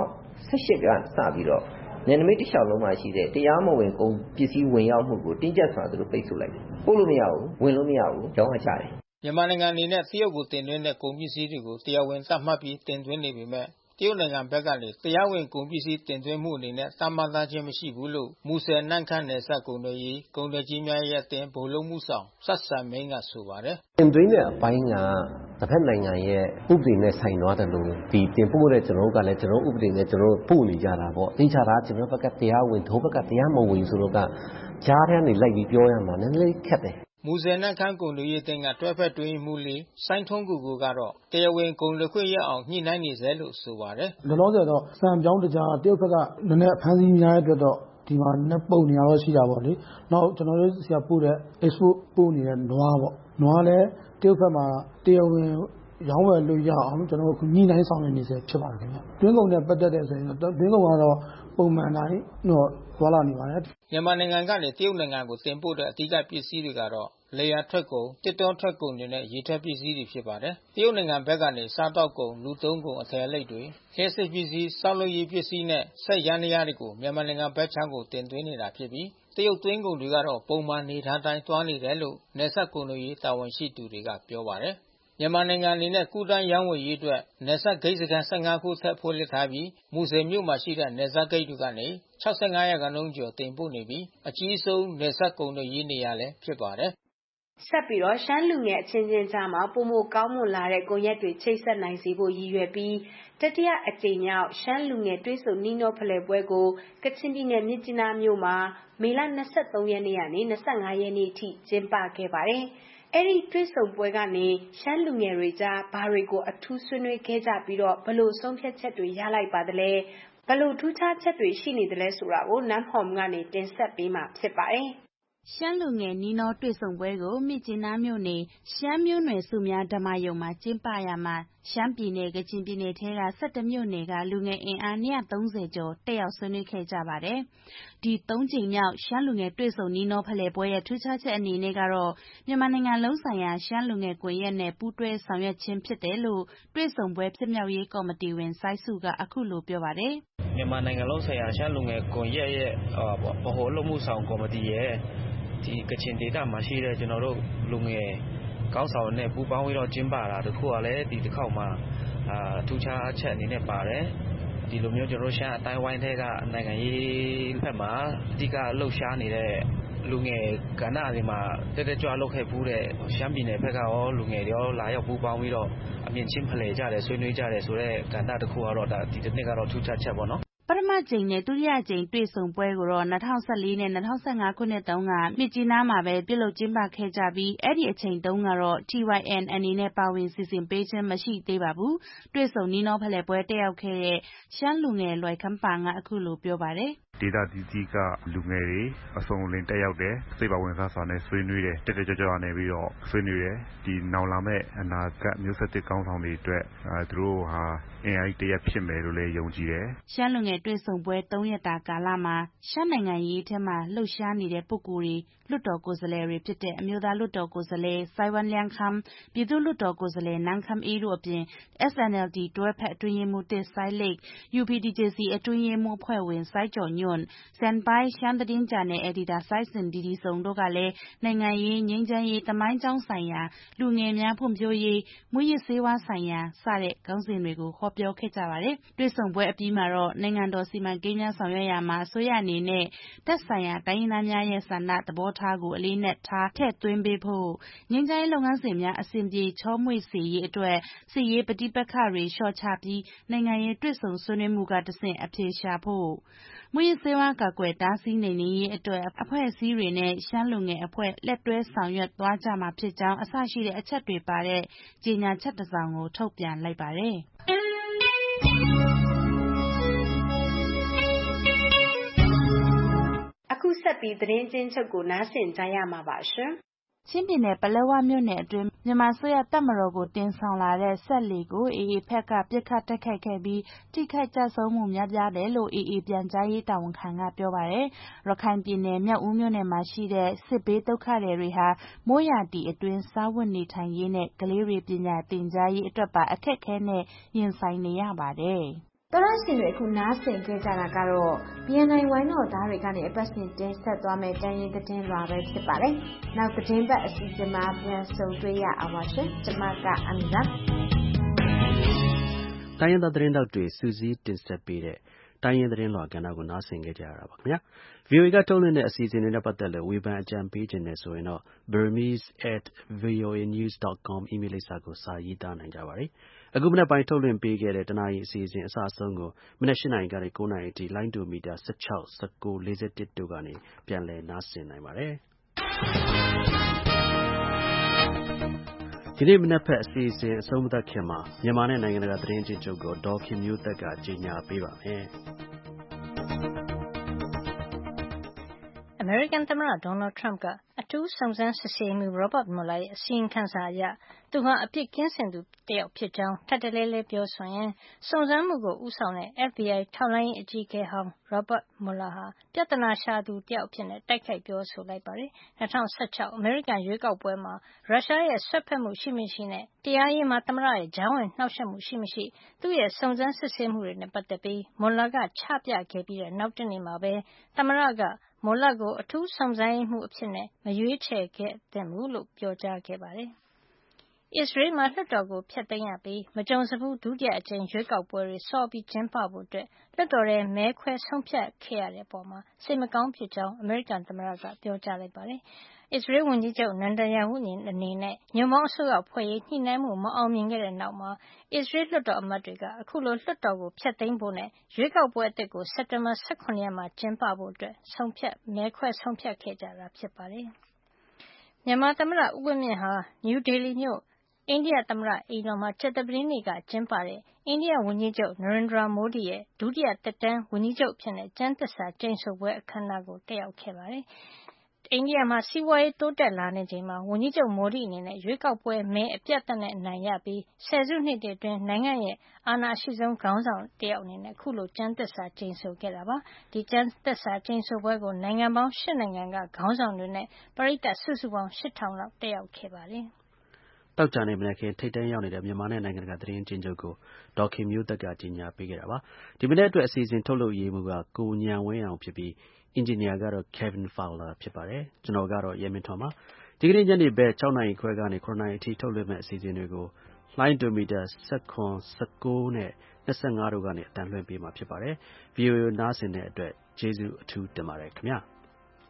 Speaker 20: 2018ကစပြီးတော့နယ်နိမိတ်တစ်လျှောက်လုံးမှာရှိတဲ့တရားမဝင်ကုန်ပစ္စည်းဝင်ရောက်မှုကိုတင်းကျပ်စွာသူတို့ပိတ်ဆို့လိုက်တယ်။ပို့လို့မရဘူးဝင်လို့မရဘူးရောင်းရချတယ်
Speaker 24: ။မြန်မာနိုင်ငံအနေနဲ့တရုတ်ကိုတင်သွင်းတဲ့ကုန်ပစ္စည်းတွေကိုတရားဝင်သတ်မှတ်ပြီးတင်သွင်းနေပေမဲ့တရုတ်နိုင်ငံဘက်ကနေတရားဝင်ကုန်ပစ္စည်းတင်သွင်းမှုအနေနဲ့သတ်မှတ်သားခြင်းမရှိဘူးလို့မူဆယ်နန့်ခမ်းနယ်စပ်ကုန်သွယ်ရေးကုန်သည်ကြီးများရဲ့အသင်းဗိုလ်လုံးမှုဆောင်ဆက်ဆံမင်းကဆိုပါတယ်
Speaker 10: ။တင်သွင်းတဲ့အပိုင်းကတစ်ဖက်နိုင်ငံရဲ့ဥပဒေနဲ့ဆိုင်သွားတယ်လို့ဒီတင်ပို့တဲ့ကျွန်တော်တို့ကလည်းကျွန်တော်ဥပဒေနဲ့ကျွန်တော်ပို့နေကြတာပေါ့။သိချတာကျွန်တော်ဘက်ကတရားဝင်တို့ဘက်ကတရားမဝင်ဆိုတော့ကကြားထဲကနေလိုက်ပြီးပြောရမှာနည်းနည်းခက်တယ်
Speaker 24: မူဆယ်နန့်ခမ်းကုန်သွယ်ရေးအသင်းကတွဲဖက်တွင်းမှုလေးစိုင်းထုံးကူကတော့တရားဝင်ကုန်လက်ခွင့်ရအောင်ညှိနှိုင်းနေစေလို့ဆိုပါတယ်
Speaker 12: ။လောလောဆယ်တော့စံပြောင်းတကြားတရုတ်ဘက်ကနည်းနည်းဖမ်းဆီးများတဲ့အတွက်တော့ဒီမှာနဲ့ပုံနေရတော့ရှိတာပေါ့လေ။နောက်ကျွန်တော်တို့ဆရာပို့တဲ့ export ပို့နေတဲ့နွားပေါ့။နွားလည်းတရုတ်ဘက်မှာတရားဝင်ရောင်းဝယ်လို့ရအောင်ကျွန်တော်တို့ညှိနှိုင်းဆောင်ရွက်နေစေဖြစ်ပါတယ်ခင်ဗျ။တွင်းကုန်နဲ့ပတ်သက်တဲ့ဆိုရင်တွင်းကုန်ကတော့ပုံမှန်တိုင်းတော့သွားလာနေပါတယ်
Speaker 24: ။မြန်မာနိုင်ငံကနေတရုတ်နိုင်ငံကိုတင်ပို့တဲ့အဓိကပစ္စည်းတွေကတော့လေယာဉ်ထွက်ကုန်တစ်တွန်းထွက်ကုန်တွေနဲ့ရေထွက်ပစ္စည်းတွေဖြစ်ပါတယ်။တရုတ်နိုင်ငံဘက်ကနေစားတောက်ကုန်လူသုံးကုန်အထည်အလိပ်တွေလျှပ်စစ်ပစ္စည်းဆောက်လုပ်ရေးပစ္စည်းနဲ့စက်ယန္တရားတွေကိုမြန်မာနိုင်ငံဘက်ခြမ်းကိုတင်သွင်းနေတာဖြစ်ပြီးတရုတ်သွင်းကုန်တွေကတော့ပုံမှန်နေထားတိုင်းသွားနေတယ်လို့နယ်စပ်ကုန်သွယ်ရေးတာဝန်ရှိသူတွေကပြောပါတယ်။မြန်မာနိုင်ငံအနေနဲ့ကုတန်းရောင်းဝယ်ရေးအတွက်နယ်စပ်ဂိတ်စခန်း15ခုထပ်ဖွင့်လှစ်ထားပြီးမူဆယ်မြို့မှာရှိတဲ့နယ်စပ်ဂိတ်တွေကနေ65%ကျော်တင်ပို့နေပြီးအကြီးဆုံးနယ်စပ်ကုန်သွယ်ရေးနေရာလည်းဖြစ်ပါတယ်။ဆက်ပြီးတော့ရှမ်းလူငယ်အချင်းချင်းကြားမှာပုံမကောင်းမွန်လာတဲ့ကွန်ရက်တွေချိတ်ဆက်နိုင်စေဖို့ရည်ရွယ်ပြီးတတိယအကြိမ်မြောက်ရှမ်းလူငယ်တွဲဆုံနီးနောဖလှယ်ပွဲကိုကချင်ပြည်နယ်မြစ်ကြီးနားမြို့မှာမေလ23ရက်နေ့ကနေ25ရက်နေ့ထိကျင်းပခဲ့ပါတယ်။အဲ့ဒီတွဲဆုံပွဲကနေရှမ်းလူငယ်တွေကြားဘာတွေကိုအထူးဆွေးနွေးခဲ့ကြပြီးတော့ဘလို့ဆုံးဖြတ်ချက်တွေရလိုက်ပါသလဲဘလို့ထူးခြားချက်တွေရှိနေသလဲဆိုတာကိုနမ်ဟော်မ်ကနေတင်ဆက်ပေးမှာဖြစ်ပါတယ်။
Speaker 9: ရှမ်းလူငယ်နီးနောတွေ့ဆုံပွဲကိုမြစ်ကြီးနားမြို့နယ်ရှမ်းမျိုးနွယ်စုများဓမ္မယုံမှာကျင်းပရာမှာရှမ်းပြည်နယ်ကချင်ပြည်နယ်ထဲက17မြို့နယ်ကလူငယ်အင်အား230ကျော်တက်ရောက်ဆွေးနွေးခဲ့ကြပါတယ်။ဒီ3ကြိမ်မြောက်ရှမ်းလူငယ်တွေ့ဆုံနီးနောဖလှယ်ပွဲရဲ့ထူးခြားချက်အနေနဲ့ကတော့မြန်မာနိုင်ငံလုံးဆိုင်ရာရှမ်းလူငယ်ကွန်ရက်နဲ့ပူးတွဲဆောင်ရွက်ခြင်းဖြစ်တယ်လို့တွေ့ဆုံပွဲဖြစ်မြောက်ရေးကော်မတီဝင်စိုင်းစုကအခုလိုပြောပါတယ်
Speaker 13: ။မြန်မာနိုင်ငံလုံးဆိုင်ရာရှမ်းလူငယ်ကွန်ရက်ရဲ့ဗဟိုအလုပ်မှုဆောင်ကော်မတီရဲ့ဒီကချင်ဒေသမှာရှိတဲ့ကျွန်တော်တို့လူငယ်ကောင်းဆောင်နဲ့ပူးပေါင်းပြီးတော့ကျင်းပတာတခုကလည်းဒီတစ်ခေါက်မှာထူးခြားချက်အနေနဲ့ပါတယ်ဒီလိုမျိုးကျွန်တော်တို့ရှမ်းအတိုင်းဝိုင်းထဲကနိုင်ငံရေးဘက်မှာအဓိကလှုပ်ရှားနေတဲ့လူငယ်ကဏ္ဍတွေမှာတက်ကြွလုပ်ခဲ့ဘူးတဲ့ရှမ်းပြည်နယ်ဘက်ကရောလူငယ်တွေရောလာရောက်ပူးပေါင်းပြီးတော့အမြင့်ချင်းဖလှယ်ကြတယ်ဆွေးနွေးကြတယ်ဆိုတဲ့ကဏ္ဍတစ်ခုကတော့ဒီတစ်နှစ်ကတော့ထူးခြားချက်ပေါ့နော်
Speaker 9: ပထမကြိမ်နဲ့ဒုတိယကြိမ်တွေ့ဆုံပွဲကိုတော့2014နဲ့2015ခုနှစ်တုန်းကမြစ်ကြီးနားမှာပဲပြုလုပ်ကျင်းပခဲ့ကြပြီးအဲ့ဒီအချိန်တုန်းကတော့ TYN အနေနဲ့ပါဝင်စီစဉ်ပေးခြင်းမရှိသေးပါဘူးတွေ့ဆုံနီးနောဖလှယ်ပွဲတက်ရောက်ခဲ့တဲ့ရှမ်းလူငယ်လွယ်ခမ်းပါကအခုလိုပြောပါတယ်
Speaker 14: ဒေတာဒီကြီးကလူငယ်တွေအစုံလင်တက်ရောက်တယ်စိတ်ပါဝင်စားစွာနဲ့ဆွေးနွေးတယ်တက်ကြွနေပြီးတော့ဆွေးနွေးတယ်ဒီနောက်လာမဲ့အနာဂတ်မျိုးဆက်သစ်ကောင်းဆောင်တွေအတွက်သူတို့ဟာအင်အားကြီးတရက်ဖြစ်မယ်လို့လည်းယုံကြည်တယ်
Speaker 9: ရှမ်းလူငယ်တွေ့ဆုံပွဲ3ရက်တာကာလမှာရှမ်းနိုင်ငံရေးထဲမှာလှုပ်ရှားနေတဲ့ပုဂ္ဂိုလ်တွေလွှတ်တော်ကိုယ်စားလှယ်တွေဖြစ်တဲ့အမျိုးသားလွှတ်တော်ကိုယ်စားလှယ်စိုင်းဝမ်လျန်းခမ်ပြည်သူ့လွှတ်တော်ကိုယ်စားလှယ်နန်းခမ်းအေးတို့အပြင် SNLD တွဲဖက်အတွင်းရေးမှူးစိုင်းလိတ် UPDJC အတွင်းရေးမှူးအဖွဲ့ဝင်စိုင်းကျော်ညွန့်စန်ပိုင်းရှမ်းသတင်းဂျာနယ်အယ်ဒီတာစိုင်းစင်ဒီဒီစုံတို့ကလည်းနိုင်ငံရေးငြိမ်းချမ်းရေးသမိုင်းကြောင်းဆိုင်ရာလူငယ်များဖွံ့ဖြိုးရေးမွေးရစေဝါဆိုင်ရာစတဲ့ခေါင်းစဉ်တွေကိုဟောပြောခဲ့ကြပါတယ်တွေ့ဆုံပွဲအပြီးမှာတော့နိုင်ငံတော်စီမံကိန်းများဆောင်ရွက်ရာမှာအစိုးရအနေနဲ့သက်ဆိုင်ရာတိုင်းရင်းသားများရဲ့ဆန္ဒသဘောထားကိုအလေးနက်ထားထည့်သွင်းပေးဖို့ငြိမ်းချမ်းရေးလုပ်ငန်းစဉ်များအစဉ်ပြေချောမွေ့စေရေးအတွက်စစ်ရေးပဋိပက္ခတွေလျှော့ချပြီးနိုင်ငံရေးတွေ့ဆုံဆွေးနွေးမှုကတဆင့်အဖြေရှာဖို့မွေးရစေဝါကာကွယ်တားဆီးနှိမ်နင်းရေးအတွက်အဖွဲ့အစည်းတွေနဲ့ရှမ်းလူငယ်အဖွဲ့လက်တွဲဆောင်ရွက်သွားကြမှာဖြစ်ကြောင်းအစရှိတဲ့အချက်တွေပါတဲ့ကြေညာချက်တစ်စောင်ကိုထုတ်ပြန်လိုက်ပါတယ်
Speaker 8: အခုဆက်ပြီးသတင်းချင်းချုပ်ကိုနားဆင်ကြရမှာပါရှင်
Speaker 9: ချင်းပြည်နယ်ပလက်ဝမြို့နယ်အတွင်းမြန်မာအစိုးရတပ်မတော်ကိုတင်ဆောင်လာတဲ့စက်လှေကို AA ဘက်ကပစ်ခတ်တိုက်ခိုက်ခဲ့ပြီးထိခိုက်ကျဆုံးမှုများပြားတယ်လို့ AA ပြန်ကြားရေးတာဝန်ခံကပြောပါတယ်။ရခိုင်ပြည်နယ်မြောက်ဦးမြို့နယ်မှာရှိတဲ့စစ်ဘေးဒုက္ခသည်တွေဟာမိုးရာသီအတွင်းစားဝတ်နေထိုင်ရေးနဲ့ကလေးတွေပညာသင်ကြားရေးအတွက်ပါအခက်အခဲနဲ့ရင်ဆိုင်နေရပါတယ်။
Speaker 21: တော်ရရှင်တွေအခုနားဆင်ခဲ့ကြတာကတော့ BNI ဝိုင်းတော်သားတွေကနေအပတ်စဉ်တင်ဆက်သွားမယ့်တိုင်းရင်းသတင်းလွှာပဲဖြစ်ပါတယ်။နောက်သတင်းပတ်အစီအစဉ်မှာပြန်ဆုံတွေ့ရအောင်ပါရှင်။ကျွန်မကအမ်ဇာ
Speaker 2: တိုင်းရင်းသားသတင်းတောက်တွေစူးစီးတင်ဆက်ပေးတဲ့တိုင်းရင်းသတင်းလွှာကဏ္ဍကိုနားဆင်ခဲ့ကြရတာပါခင်ဗျာ VOA ကထုတ်လွှင့်တဲ့အစီအစဉ်တွေနဲ့ပတ်သက်လို့ဝေဖန်အကြံပေးခြင်းနဲ့ဆိုရင်တော့ burmese@voanews.com အီးမေးလ်လိပ်စာကိုစာရေးသားနိုင်ကြပါတယ်အခုမနက်ပိုင်းထုတ်လွှင့်ပေးခဲ့တဲ့တနာရီအစီအစဉ်အစအဆုံးကိုမနက် 8 နာရီကနေ 9 နာရီအထိလိုင်းဒိုမီတာ 16, 19, 41တို့ကနေပြန်လည်နားဆင်နိုင်ပါတယ်ဒီနေ့မနက်ဖက်အစီအစဉ်အဆုံးမသတ်ခင်မှာမြန်မာနဲ့နိုင်ငံတကာသတင်းချင်းချုပ်ကိုဒေါ်ခင်မျိုးသက်ကကြေညာပေးပါမယ်
Speaker 3: အမေရိကန်သမ္မတဒေါ်နယ်ထရမ့်ကအထူးစုံစမ်းစစ်ဆေးမှု Robert Mueller ရဲ့အစီရင်ခံစာအရသူဟာအပြစ်ကင်းစင်သူတယောက်ဖြစ်ကြောင်းထပ်တလဲလဲပြောဆိုရင်စုံစမ်းမှုကိုဦးဆောင်တဲ့ FBI ထောက်လှမ်းရေးအကြီးအကဲဟောင်း Robert Mueller ဟာပြဿနာရှာသူတယောက်အဖြစ်တိုက်ခိုက်ပြောဆိုလိုက်ပါတယ်။2016အမေရိကန်ရွေးကောက်ပွဲမှာရုရှားရဲ့ဆွတ်ဖက်မှုရှိမရှိနဲ့တရားရေးမှာသမ္မတရဲ့ကြားဝင်နှောက်ယှက်မှုရှိမရှိသူ့ရဲ့စုံစမ်းစစ်ဆေးမှုတွေနဲ့ပတ်သက်ပြီး Mueller ကချပြခဲ့ပြီးတဲ့နောက်တနေ့မှာပဲသမ္မတကMueller ကိုအထူးစုံစမ်းရေးမှူးအဖြစ်မရွေးချယ်ခဲ့သင့်ဘူးလို့ပြောကြားခဲ့ပါတယ်။အစ္စရေးမှာလွှတ်တော်ကိုဖျက်သိမ်းရပြီးမကြုံစဖူးဒုတိယအကြိမ်ရွေးကောက်ပွဲတွေစောပြီးကျင်းပဖို့လွှတ်တော်ထဲမဲခွဲဆုံးဖြတ်ခဲ့ရတဲ့အပေါ်စိတ်မကောင်းဖြစ်ကြောင်းအမေရိကန်သမ္မတကပြောကြားလိုက်ပါတယ်။အစ္စရေးဝန်ကြီးချုပ်နန်တန်ယာဟုအနေနဲ့ညွန့်ပေါင်းအစိုးရဖွဲ့ရေးညှိနှိုင်းမှုမအောင်မြင်ခဲ့တဲ့နောက်မှာအစ္စရေးလွှတ်တော်အမတ်တွေကအခုလိုလွှတ်တော်ကိုဖျက်သိမ်းဖို့နဲ့ရွေးကောက်ပွဲအသစ်ကိုစက်တင်ဘာ18ရက်မှာကျင်းပဖို့မဲခွဲဆုံးဖြတ်ခဲ့ကြတာဖြစ်ပါတယ်။မြန်မာသမ္မတဦးဝင်းမြင့်ဟာနယူးဒေလီမြို့အိန္ဒိယသမ္မတအိမ်တော်မှာကြာသပတေးနေ့ကကျင်းပတဲ့အိန္ဒိယဝန်ကြီးချုပ် Narendra Modi ရဲ့ဒုတိယသက်တမ်းဝန်ကြီးချုပ်အဖြစ်ကျမ်းသစ္စာကျိန်ဆိုပွဲအခမ်းအနားကိုတက်ရောက်ခဲ့ပါတယ်။အိန္ဒိယမှာစီးပွားရေးတိုးတက်လာနေချိန်မှာဝန်ကြီးချုပ် Modi အနေနဲ့ရွေးကောက်ပွဲမဲအပြတ်အသတ်နဲ့အနိုင်ရပြီးဆယ်စုနှစ်တွေအတွင်းနိုင်ငံရဲ့အာဏာအရှိဆုံးခေါင်းဆောင်တယောက်အနေနဲ့အခုလိုကျမ်းသစ္စာကျိန်ဆိုခဲ့တာပါ။ဒီကျမ်းသစ္စာကျိန်ဆိုပွဲကိုနိုင်ငံပေါင်း8နိုင်ငံကခေါင်းဆောင်တွေနဲ့ပရိသတ်စုစုပေါင်း 8000 လောက်တက်ရောက်ခဲ့ပါတယ်။
Speaker 2: တောက်ကြနေမနက်ခင်းထိတ်တန်းရောက်နေတဲ့မြန်မာနဲ့နိုင်ငံတကာသတင်းချင်းချုပ်ကိုဒေါ်ခင်မျိုးသက်ကကြီးညာပေးခဲ့တာပါဒီမနေ့အတွက်အစီအစဉ်ထုတ်လုပ်ရေးမှူးကကိုညံဝင်းအောင်ဖြစ်ပြီးအင်ဂျင်နီယာကတော့ Kevin Fowler ဖြစ်ပါတယ်ကျွန်တော်ကတော့ရဲမင်းထွန်းပါဒီကနေ့ညနေဘက်6နာရီခွဲကနေ9နာရီအထိထုတ်လွှင့်မဲ့အစီအစဉ်တွေကိုလိုင်းဒိုမီတာ16, 19နဲ့25တို့ကနေအတန်းလွှင့်ပေးမှာဖြစ်ပါတယ် VOA နားဆင်တဲ့အတွက်ကျေးဇူးအထူးတင်ပါတယ်ခင်ဗျာ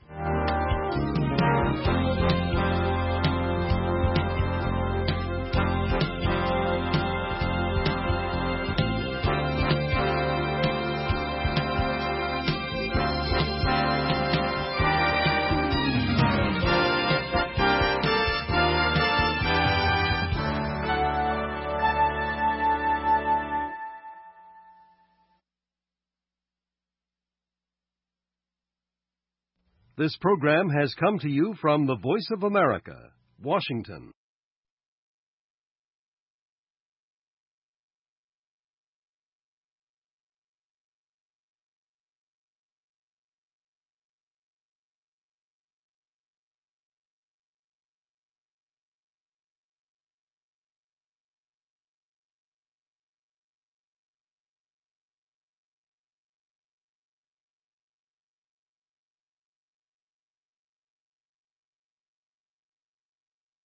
Speaker 11: This program has come to you from the Voice of America, Washington.